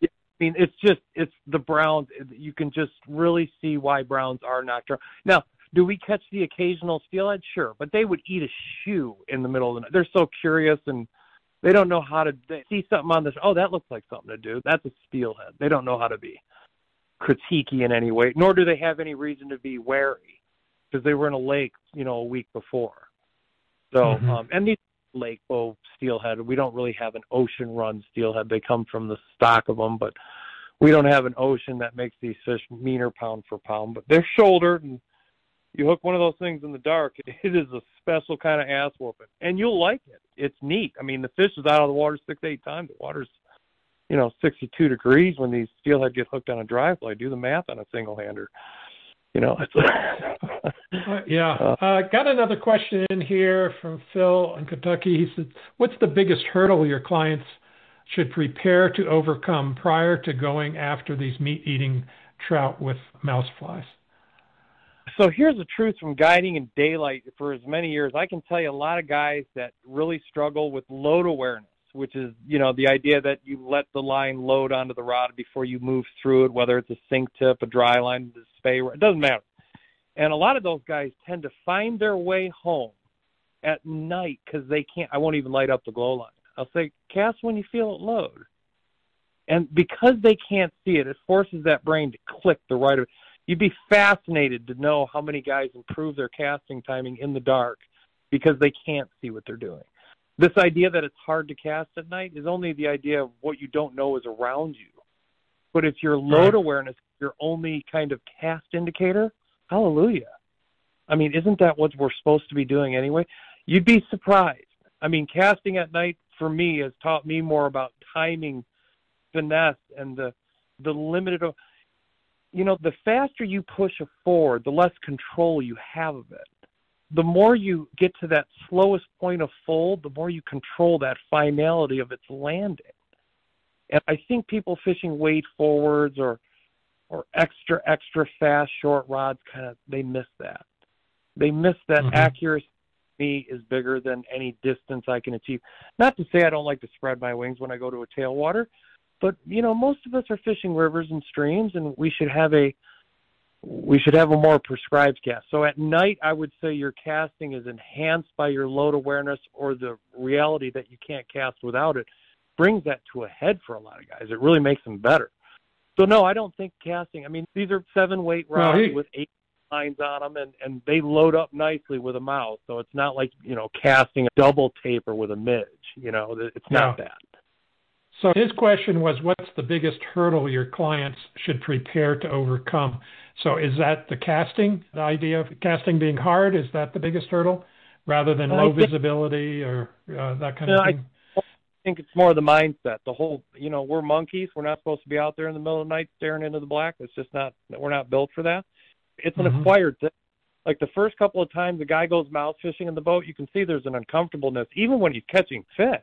It's the browns. You can just really see why browns are nocturnal. Now, do we catch the occasional steelhead? Sure, but they would eat a shoe in the middle of the night. They're so curious, and they don't know how to see something on this. Oh, that looks like something to do. That's a steelhead. They don't know how to be critiquey in any way, nor do they have any reason to be wary because they were in a lake, a week before. So, and these lake bow steelhead, we don't really have an ocean run steelhead. They come from the stock of them, but we don't have an ocean that makes these fish meaner pound for pound. But they're shouldered, and you hook one of those things in the dark, it is a special kind of ass whooping, and you'll like it. It's neat. The fish is out of the water 6-8 times. The water's 62 degrees when these steelhead get hooked on a dry fly. Do the math on a single hander. It's got another question in here from Phil in Kentucky. He said, what's the biggest hurdle your clients should prepare to overcome prior to going after these meat-eating trout with mouse flies? So here's the truth from guiding in daylight for as many years. I can tell you a lot of guys that really struggle with load awareness, which is, the idea that you let the line load onto the rod before you move through it, whether it's a sink tip, a dry line, a spay, it doesn't matter. And a lot of those guys tend to find their way home at night because they can't, I won't even light up the glow line. I'll say, cast when you feel it load. And because they can't see it, it forces that brain to click the right way. You'd be fascinated to know how many guys improve their casting timing in the dark because they can't see what they're doing. This idea that it's hard to cast at night is only the idea of what you don't know is around you. But if your load awareness, your only kind of cast indicator, hallelujah. Isn't that what we're supposed to be doing anyway? You'd be surprised. Casting at night for me has taught me more about timing, finesse, and the limited. The faster you push a forward, the less control you have of it. The more you get to that slowest point of fold, the more you control that finality of its landing. And I think people fishing wade forwards or extra fast short rods they miss that. They miss that accuracy for me is bigger than any distance I can achieve. Not to say I don't like to spread my wings when I go to a tailwater, but most of us are fishing rivers and streams, and we should have a more prescribed cast. So at night, I would say your casting is enhanced by your load awareness or the reality that you can't cast without it. Brings that to a head for a lot of guys. It really makes them better. So no, I don't think casting. These are 7-weight rods with lines on them, and they load up nicely with a mouse. So it's not like, casting a double taper with a midge. It's not that. So his question was, what's the biggest hurdle your clients should prepare to overcome? So is that the casting, the idea of casting being hard? Is that the biggest hurdle rather than low visibility or that kind of thing? I think it's more the mindset. The whole, we're monkeys. We're not supposed to be out there in the middle of the night staring into the black. It's just not, we're not built for that. It's an acquired thing. Like the first couple of times the guy goes mouse fishing in the boat, you can see there's an uncomfortableness, even when he's catching fish.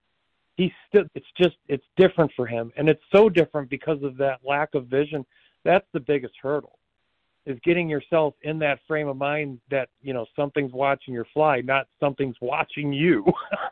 It's different for him. And it's so different because of that lack of vision. That's the biggest hurdle, is getting yourself in that frame of mind that, something's watching your fly, not something's watching you.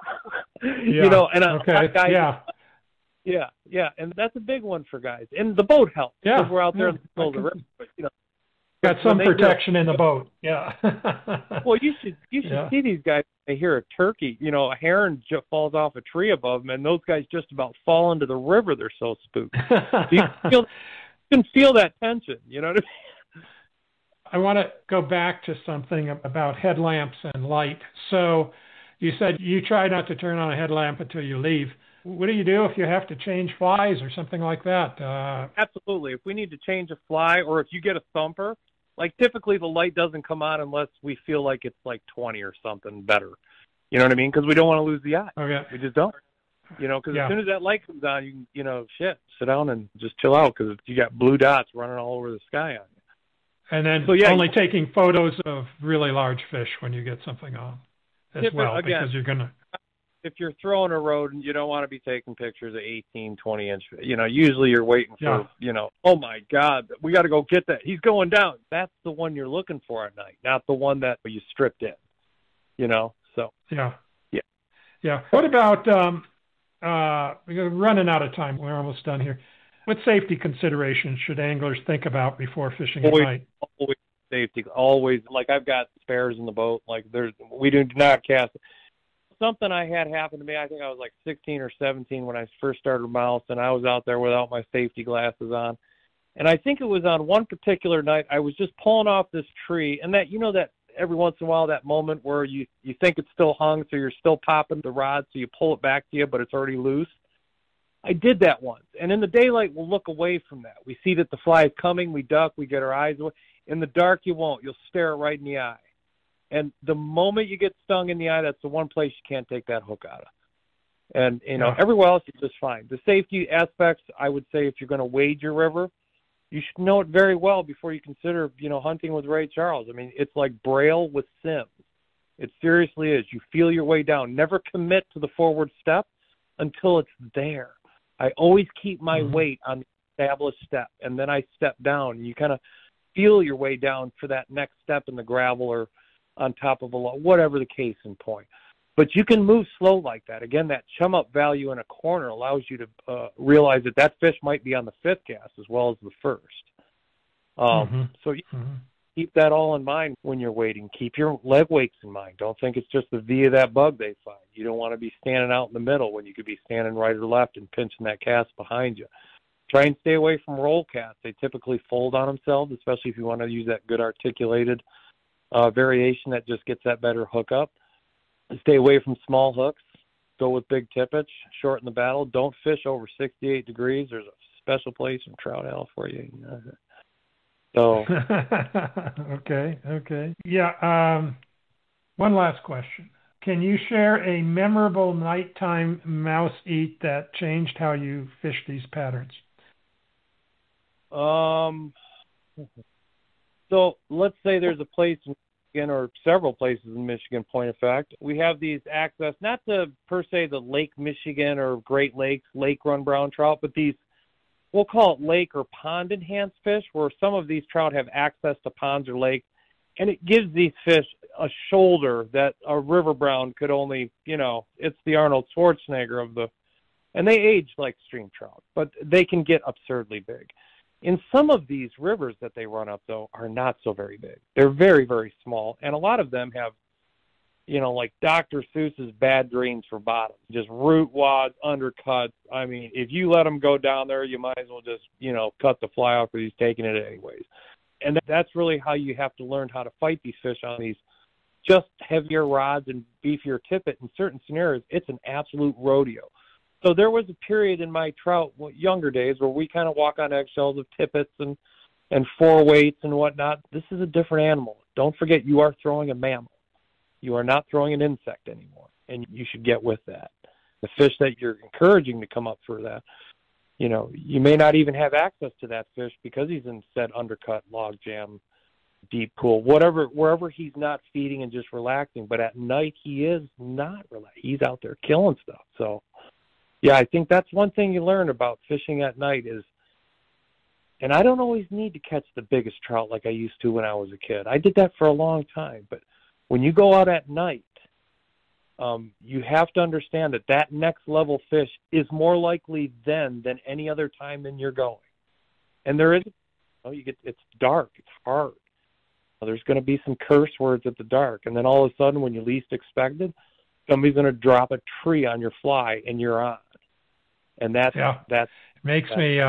Yeah. And that's a big one for guys. And the boat helps because we're out there in the middle of the river. But, got some protection in the boat. Yeah. Well, you should see these guys. They hear a turkey, a heron falls off a tree above them, and those guys just about fall into the river. They're so spooked. So you can feel that tension. You know what I mean? I want to go back to something about headlamps and light. So you said you try not to turn on a headlamp until you leave. What do you do if you have to change flies or something like that? Absolutely. If we need to change a fly, or if you get a thumper, like typically the light doesn't come on unless we feel like it's like 20 or something better. You know what I mean? Because we don't want to lose the eye. Okay. We just don't. Because as soon as that light comes on, you can, sit down and just chill out because you got blue dots running all over the sky on you. And then only taking photos of really large fish when you get something on as well, because you're going to... If you're throwing a rode and you don't want to be taking pictures of 18, 20-inch, usually you're waiting for, oh, my God, we got to go get that. He's going down. That's the one you're looking for at night, not the one that you stripped in, so. Yeah. What about, we're running out of time. We're almost done here. What safety considerations should anglers think about before fishing at night? Always safety. Always. Like I've got spares in the boat. Like we do not cast. Something I had happen to me, I think I was like 16 or 17 when I first started mouse, and I was out there without my safety glasses on. And I think it was on one particular night, I was just pulling off this tree, and that, that every once in a while, that moment where you think it's still hung, so you're still popping the rod, so you pull it back to you, but it's already loose. I did that once. And in the daylight, we'll look away from that. We see that the fly is coming, we duck, we get our eyes away. In the dark, you won't. You'll stare it right in the eye. And the moment you get stung in the eye, that's the one place you can't take that hook out of. And, everywhere else is just fine. The safety aspects, I would say if you're going to wade your river, you should know it very well before you consider, hunting with Ray Charles. I mean, it's like Braille with Sims. It seriously is. You feel your way down. Never commit to the forward step until it's there. I always keep my weight on the established step, and then I step down. And you kind of feel your way down for that next step in the gravel or on top of a log, whatever the case in point. But you can move slow like that. Again, that chum up value in a corner allows you to realize that fish might be on the fifth cast as well as the first. So keep that all in mind when you're wading. Keep your leg weights in mind. Don't think it's just the V of that bug they find. You don't want to be standing out in the middle when you could be standing right or left and pinching that cast behind you. Try and stay away from roll casts. They typically fold on themselves, especially if you want to use that good articulated variation that just gets that better hookup. Stay away from small hooks. Go with big tippage. Shorten the battle. Don't fish over 68 degrees. There's a special place in Trout Hell for you. So. Okay. Yeah. One last question. Can you share a memorable nighttime mouse eat that changed how you fish these patterns? So let's say there's a place in Michigan or several places in Michigan, point of fact. We have these access, not to per se the Lake Michigan or Great Lakes, lake run brown trout, but these, we'll call it lake or pond enhanced fish, where some of these trout have access to ponds or lake, and it gives these fish a shoulder that a river brown could only, it's the Arnold Schwarzenegger of the, and they age like stream trout, but they can get absurdly big. In some of these rivers that they run up, though, are not so very big. They're very, very small, and a lot of them have, like Dr. Seuss's Bad Dreams for bottoms, just root wads, undercuts. I mean, if you let them go down there, you might as well just, cut the fly off because he's taking it anyways. And that's really how you have to learn how to fight these fish on these just heavier rods and beefier tippet. In certain scenarios, it's an absolute rodeo. So there was a period in my trout younger days where we kind of walk on eggshells of tippets and 4-weights and whatnot. This is a different animal. Don't forget, you are throwing a mammal. You are not throwing an insect anymore, and you should get with that. The fish that you're encouraging to come up for that, you may not even have access to that fish because he's in said undercut, log jam, deep pool, wherever he's not feeding and just relaxing. But at night, he is not relaxing. He's out there killing stuff. So, yeah, I think that's one thing you learn about fishing at night is, and I don't always need to catch the biggest trout like I used to when I was a kid. I did that for a long time. But when you go out at night, you have to understand that next level fish is more likely then than any other time than you're going. And there is, it's dark, it's hard. There's going to be some curse words at the dark, and then all of a sudden, when you least expect it, somebody's going to drop a tree on your fly, and you're on. And that makes me.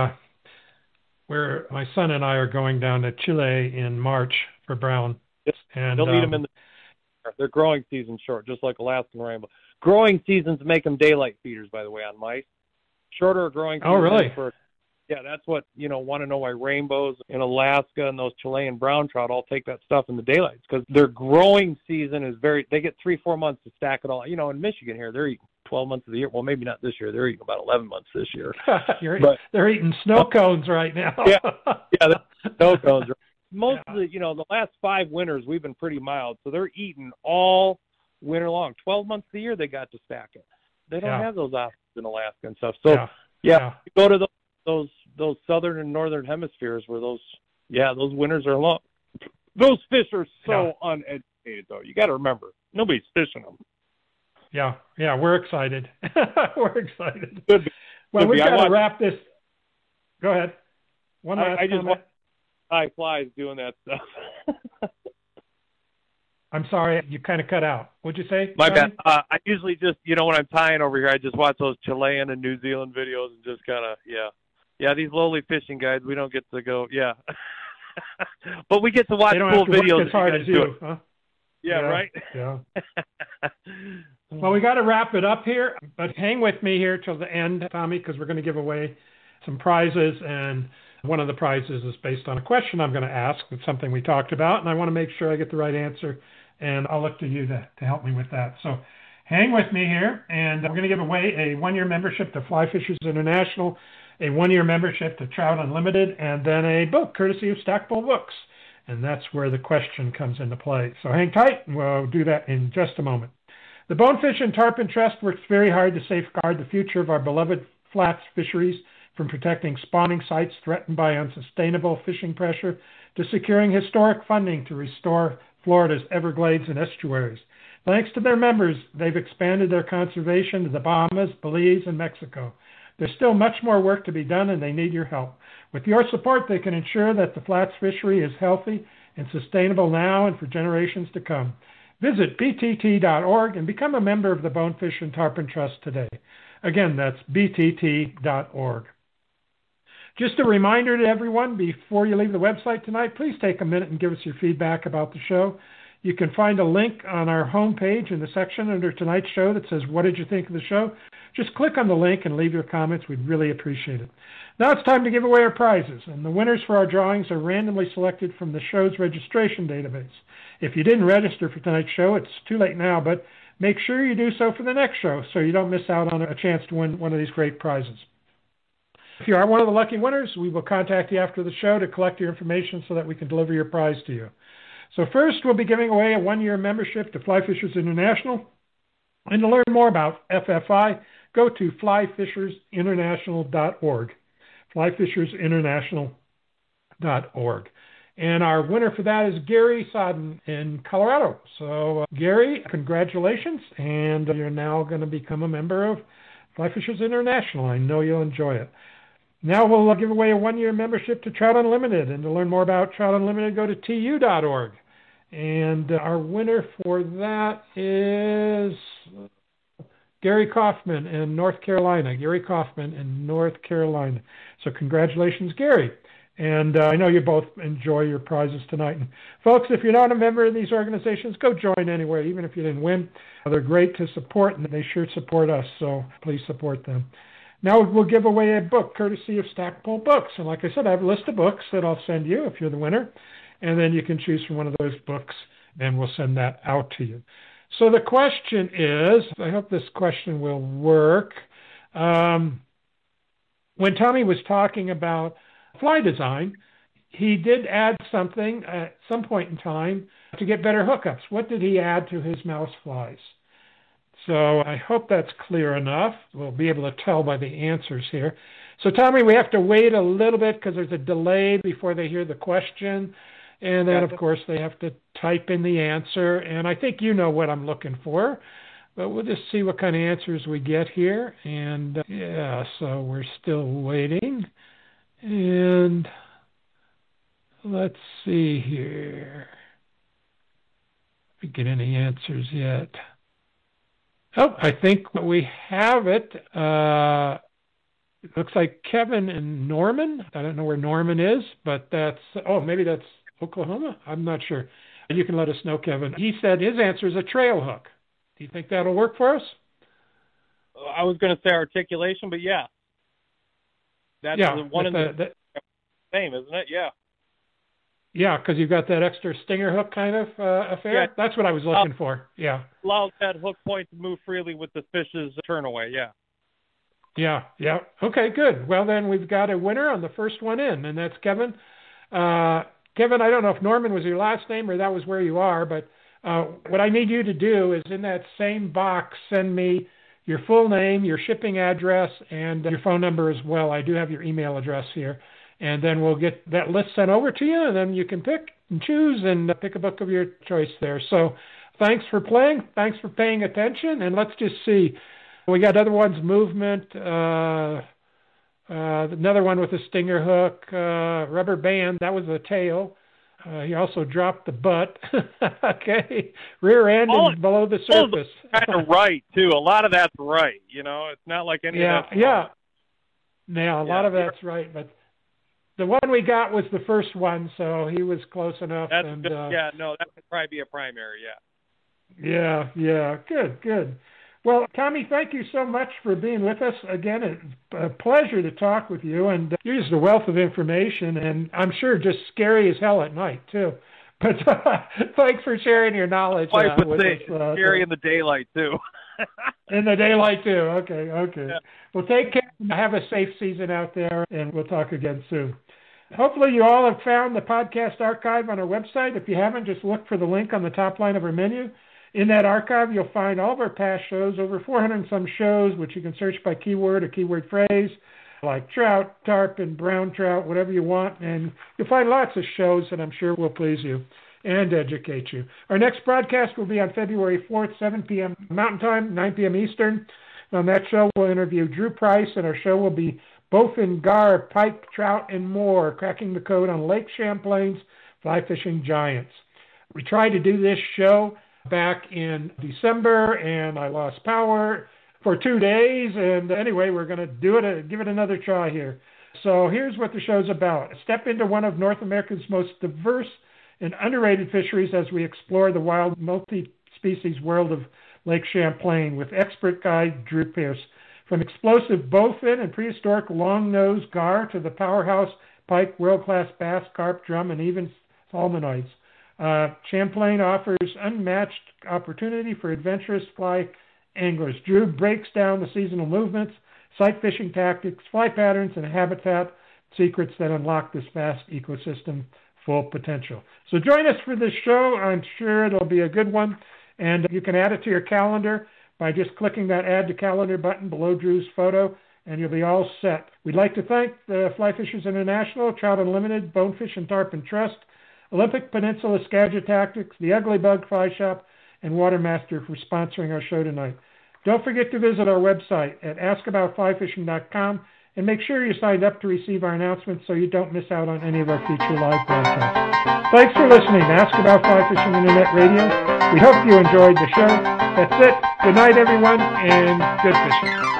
Where my son and I are going down to Chile in March for brown, and they'll eat them in their growing season short, just like Alaskan rainbow. Growing seasons make them daylight feeders, by the way, on mice. Shorter growing seasons. Oh, really? Yeah, that's what, want to know why rainbows in Alaska and those Chilean brown trout all take that stuff in the daylights, because their growing season is they get 3-4 months to stack it all. In Michigan here, they're eating 12 months of the year. Well, maybe not this year. They're eating about 11 months this year. They're eating snow cones right now. Snow cones. Most of the last 5 winters, we've been pretty mild, so they're eating all winter long. 12 months of the year, they got to stack it. They don't have those options in Alaska and stuff. So, you go to those southern and northern hemispheres where those winters are long. Those fish are so uneducated, though. You got to remember, nobody's fishing them. Yeah, we're excited. We're excited. Well, we've got to wrap this. Go ahead. One last I just comment. watch high flies doing that stuff. I'm sorry, you kind of cut out. What'd you say? My bad. I usually just, when I'm tying over here, I just watch those Chilean and New Zealand videos and just kind of, these lowly fishing guides, we don't get to go, but we get to watch cool videos. As hard as you, huh? Yeah, right? Yeah. Well, we got to wrap it up here, but hang with me here till the end, Tommy, because we're going to give away some prizes, and one of the prizes is based on a question I'm going to ask. It's something we talked about, and I want to make sure I get the right answer, and I'll look to you to help me with that. So hang with me here, and we're going to give away a 1-year membership to Fly Fishers International, a 1-year membership to Trout Unlimited, and then a book courtesy of Stackpole Books. And that's where the question comes into play. So hang tight, and we'll do that in just a moment. The Bonefish and Tarpon Trust works very hard to safeguard the future of our beloved flats fisheries, from protecting spawning sites threatened by unsustainable fishing pressure to securing historic funding to restore Florida's Everglades and estuaries. Thanks to their members, they've expanded their conservation to the Bahamas, Belize, and Mexico. There's still much more work to be done, and they need your help. With your support, they can ensure that the flats fishery is healthy and sustainable now and for generations to come. Visit btt.org and become a member of the Bonefish and Tarpon Trust today. Again, that's btt.org. Just a reminder to everyone, before you leave the website tonight, please take a minute and give us your feedback about the show. You can find a link on our homepage in the section under tonight's show that says, "What did you think of the show?" Just click on the link and leave your comments. We'd really appreciate it. Now it's time to give away our prizes, and the winners for our drawings are randomly selected from the show's registration database. If you didn't register for tonight's show, it's too late now, but make sure you do so for the next show so you don't miss out on a chance to win one of these great prizes. If you are one of the lucky winners, we will contact you after the show to collect your information so that we can deliver your prize to you. So first, we'll be giving away a 1-year membership to Fly Fishers International. And to learn more about FFI, go to flyfishersinternational.org. flyfishersinternational.org. And our winner for that is Gary Sodden in Colorado. So, Gary, congratulations. And you're now going to become a member of Fly Fishers International. I know you'll enjoy it. Now we'll give away a 1-year membership to Trout Unlimited. And to learn more about Trout Unlimited, go to tu.org. And our winner for that is Gary Kaufman in North Carolina. Gary Kaufman in North Carolina. So congratulations, Gary. And I know you both enjoy your prizes tonight. And folks, if you're not a member of these organizations, go join anyway, even if you didn't win. They're great to support, and they sure support us, so please support them. Now we'll give away a book courtesy of Stackpole Books. And like I said, I have a list of books that I'll send you if you're the winner. And then you can choose from one of those books, and we'll send that out to you. So the question is, I hope this question will work. When Tommy was talking about fly design, he did add something at some point in time to get better hookups. What did he add to his mouse flies? So I hope that's clear enough. We'll be able to tell by the answers here. So Tommy, we have to wait a little bit because there's a delay before they hear the question. And then, of course, they have to type in the answer. And I think you know what I'm looking for. But we'll just see what kind of answers we get here. And, yeah, so we're still waiting. And let's see here. If we get any answers yet. Oh, I think we have it. It looks like Kevin and Norman. I don't know where Norman is, but maybe that's Oklahoma? I'm not sure. You can let us know, Kevin. He said his answer is a trail hook. Do you think that'll work for us? I was going to say articulation, but yeah. That's one of the same, isn't it? Yeah. Yeah, because you've got that extra stinger hook kind of affair. Yeah. That's what I was looking for. Yeah. Allows that hook point to move freely with the fish's turn away. Yeah. Yeah. Okay, good. Well, then we've got a winner on the first one in, and that's Kevin. Kevin, I don't know if Norman was your last name or that was where you are, but what I need you to do is in that same box, send me your full name, your shipping address, and your phone number as well. I do have your email address here. And then we'll get that list sent over to you, and then you can pick and choose and pick a book of your choice there. So thanks for playing. Thanks for paying attention. And let's just see. We got other ones, movement, another one with a stinger hook, rubber band. That was the tail. He also dropped the butt. Okay. Rear end and below the surface. Kind of right, too. A lot of that's right. You know, it's not like any of that's wrong. Yeah, a lot of that's right. But the one we got was the first one, so he was close enough. That's good. That could probably be a primary, yeah. Yeah, good. Well, Tommy, thank you so much for being with us. Again, it's a pleasure to talk with you, and you're just a wealth of information, and I'm sure just scary as hell at night, too. But thanks for sharing your knowledge with us. Scary in the daylight, too. In the daylight, too. Okay. Yeah. Well, take care. Have a safe season out there, and we'll talk again soon. Hopefully you all have found the podcast archive on our website. If you haven't, just look for the link on the top line of our menu. In that archive, you'll find all of our past shows, over 400 and some shows, which you can search by keyword or keyword phrase, like trout, tarpon, brown trout, whatever you want. And you'll find lots of shows that I'm sure will please you and educate you. Our next broadcast will be on February 4th, 7 p.m. Mountain Time, 9 p.m. Eastern. On that show, we'll interview Drew Price, and our show will be bowfin, gar, pike, trout, and more, cracking the code on Lake Champlain's fly fishing giants. We tried to do this show back in December, and I lost power for 2 days. And anyway, we're going to do it, give it another try here. So here's what the show's about. Step into one of North America's most diverse and underrated fisheries as we explore the wild multi-species world of Lake Champlain with expert guide Drew Pierce. From explosive bowfin and prehistoric long-nosed gar to the powerhouse pike, world-class bass, carp, drum, and even salmonids. Champlain offers unmatched opportunity for adventurous fly anglers. Drew breaks down the seasonal movements, sight fishing tactics, fly patterns, and habitat secrets that unlock this vast ecosystem full potential. So join us for this show. I'm sure it'll be a good one. And you can add it to your calendar by just clicking that Add to Calendar button below Drew's photo, and you'll be all set. We'd like to thank the Fly Fishers International, Trout Unlimited, Bonefish and Tarpon Trust, Olympic Peninsula Skagit Tactics, the Ugly Bug Fly Shop, and Watermaster for sponsoring our show tonight. Don't forget to visit our website at askaboutflyfishing.com and make sure you're signed up to receive our announcements so you don't miss out on any of our future live broadcasts. Thanks for listening to Ask About Fly Fishing Internet Radio. We hope you enjoyed the show. That's it. Good night, everyone, and good fishing.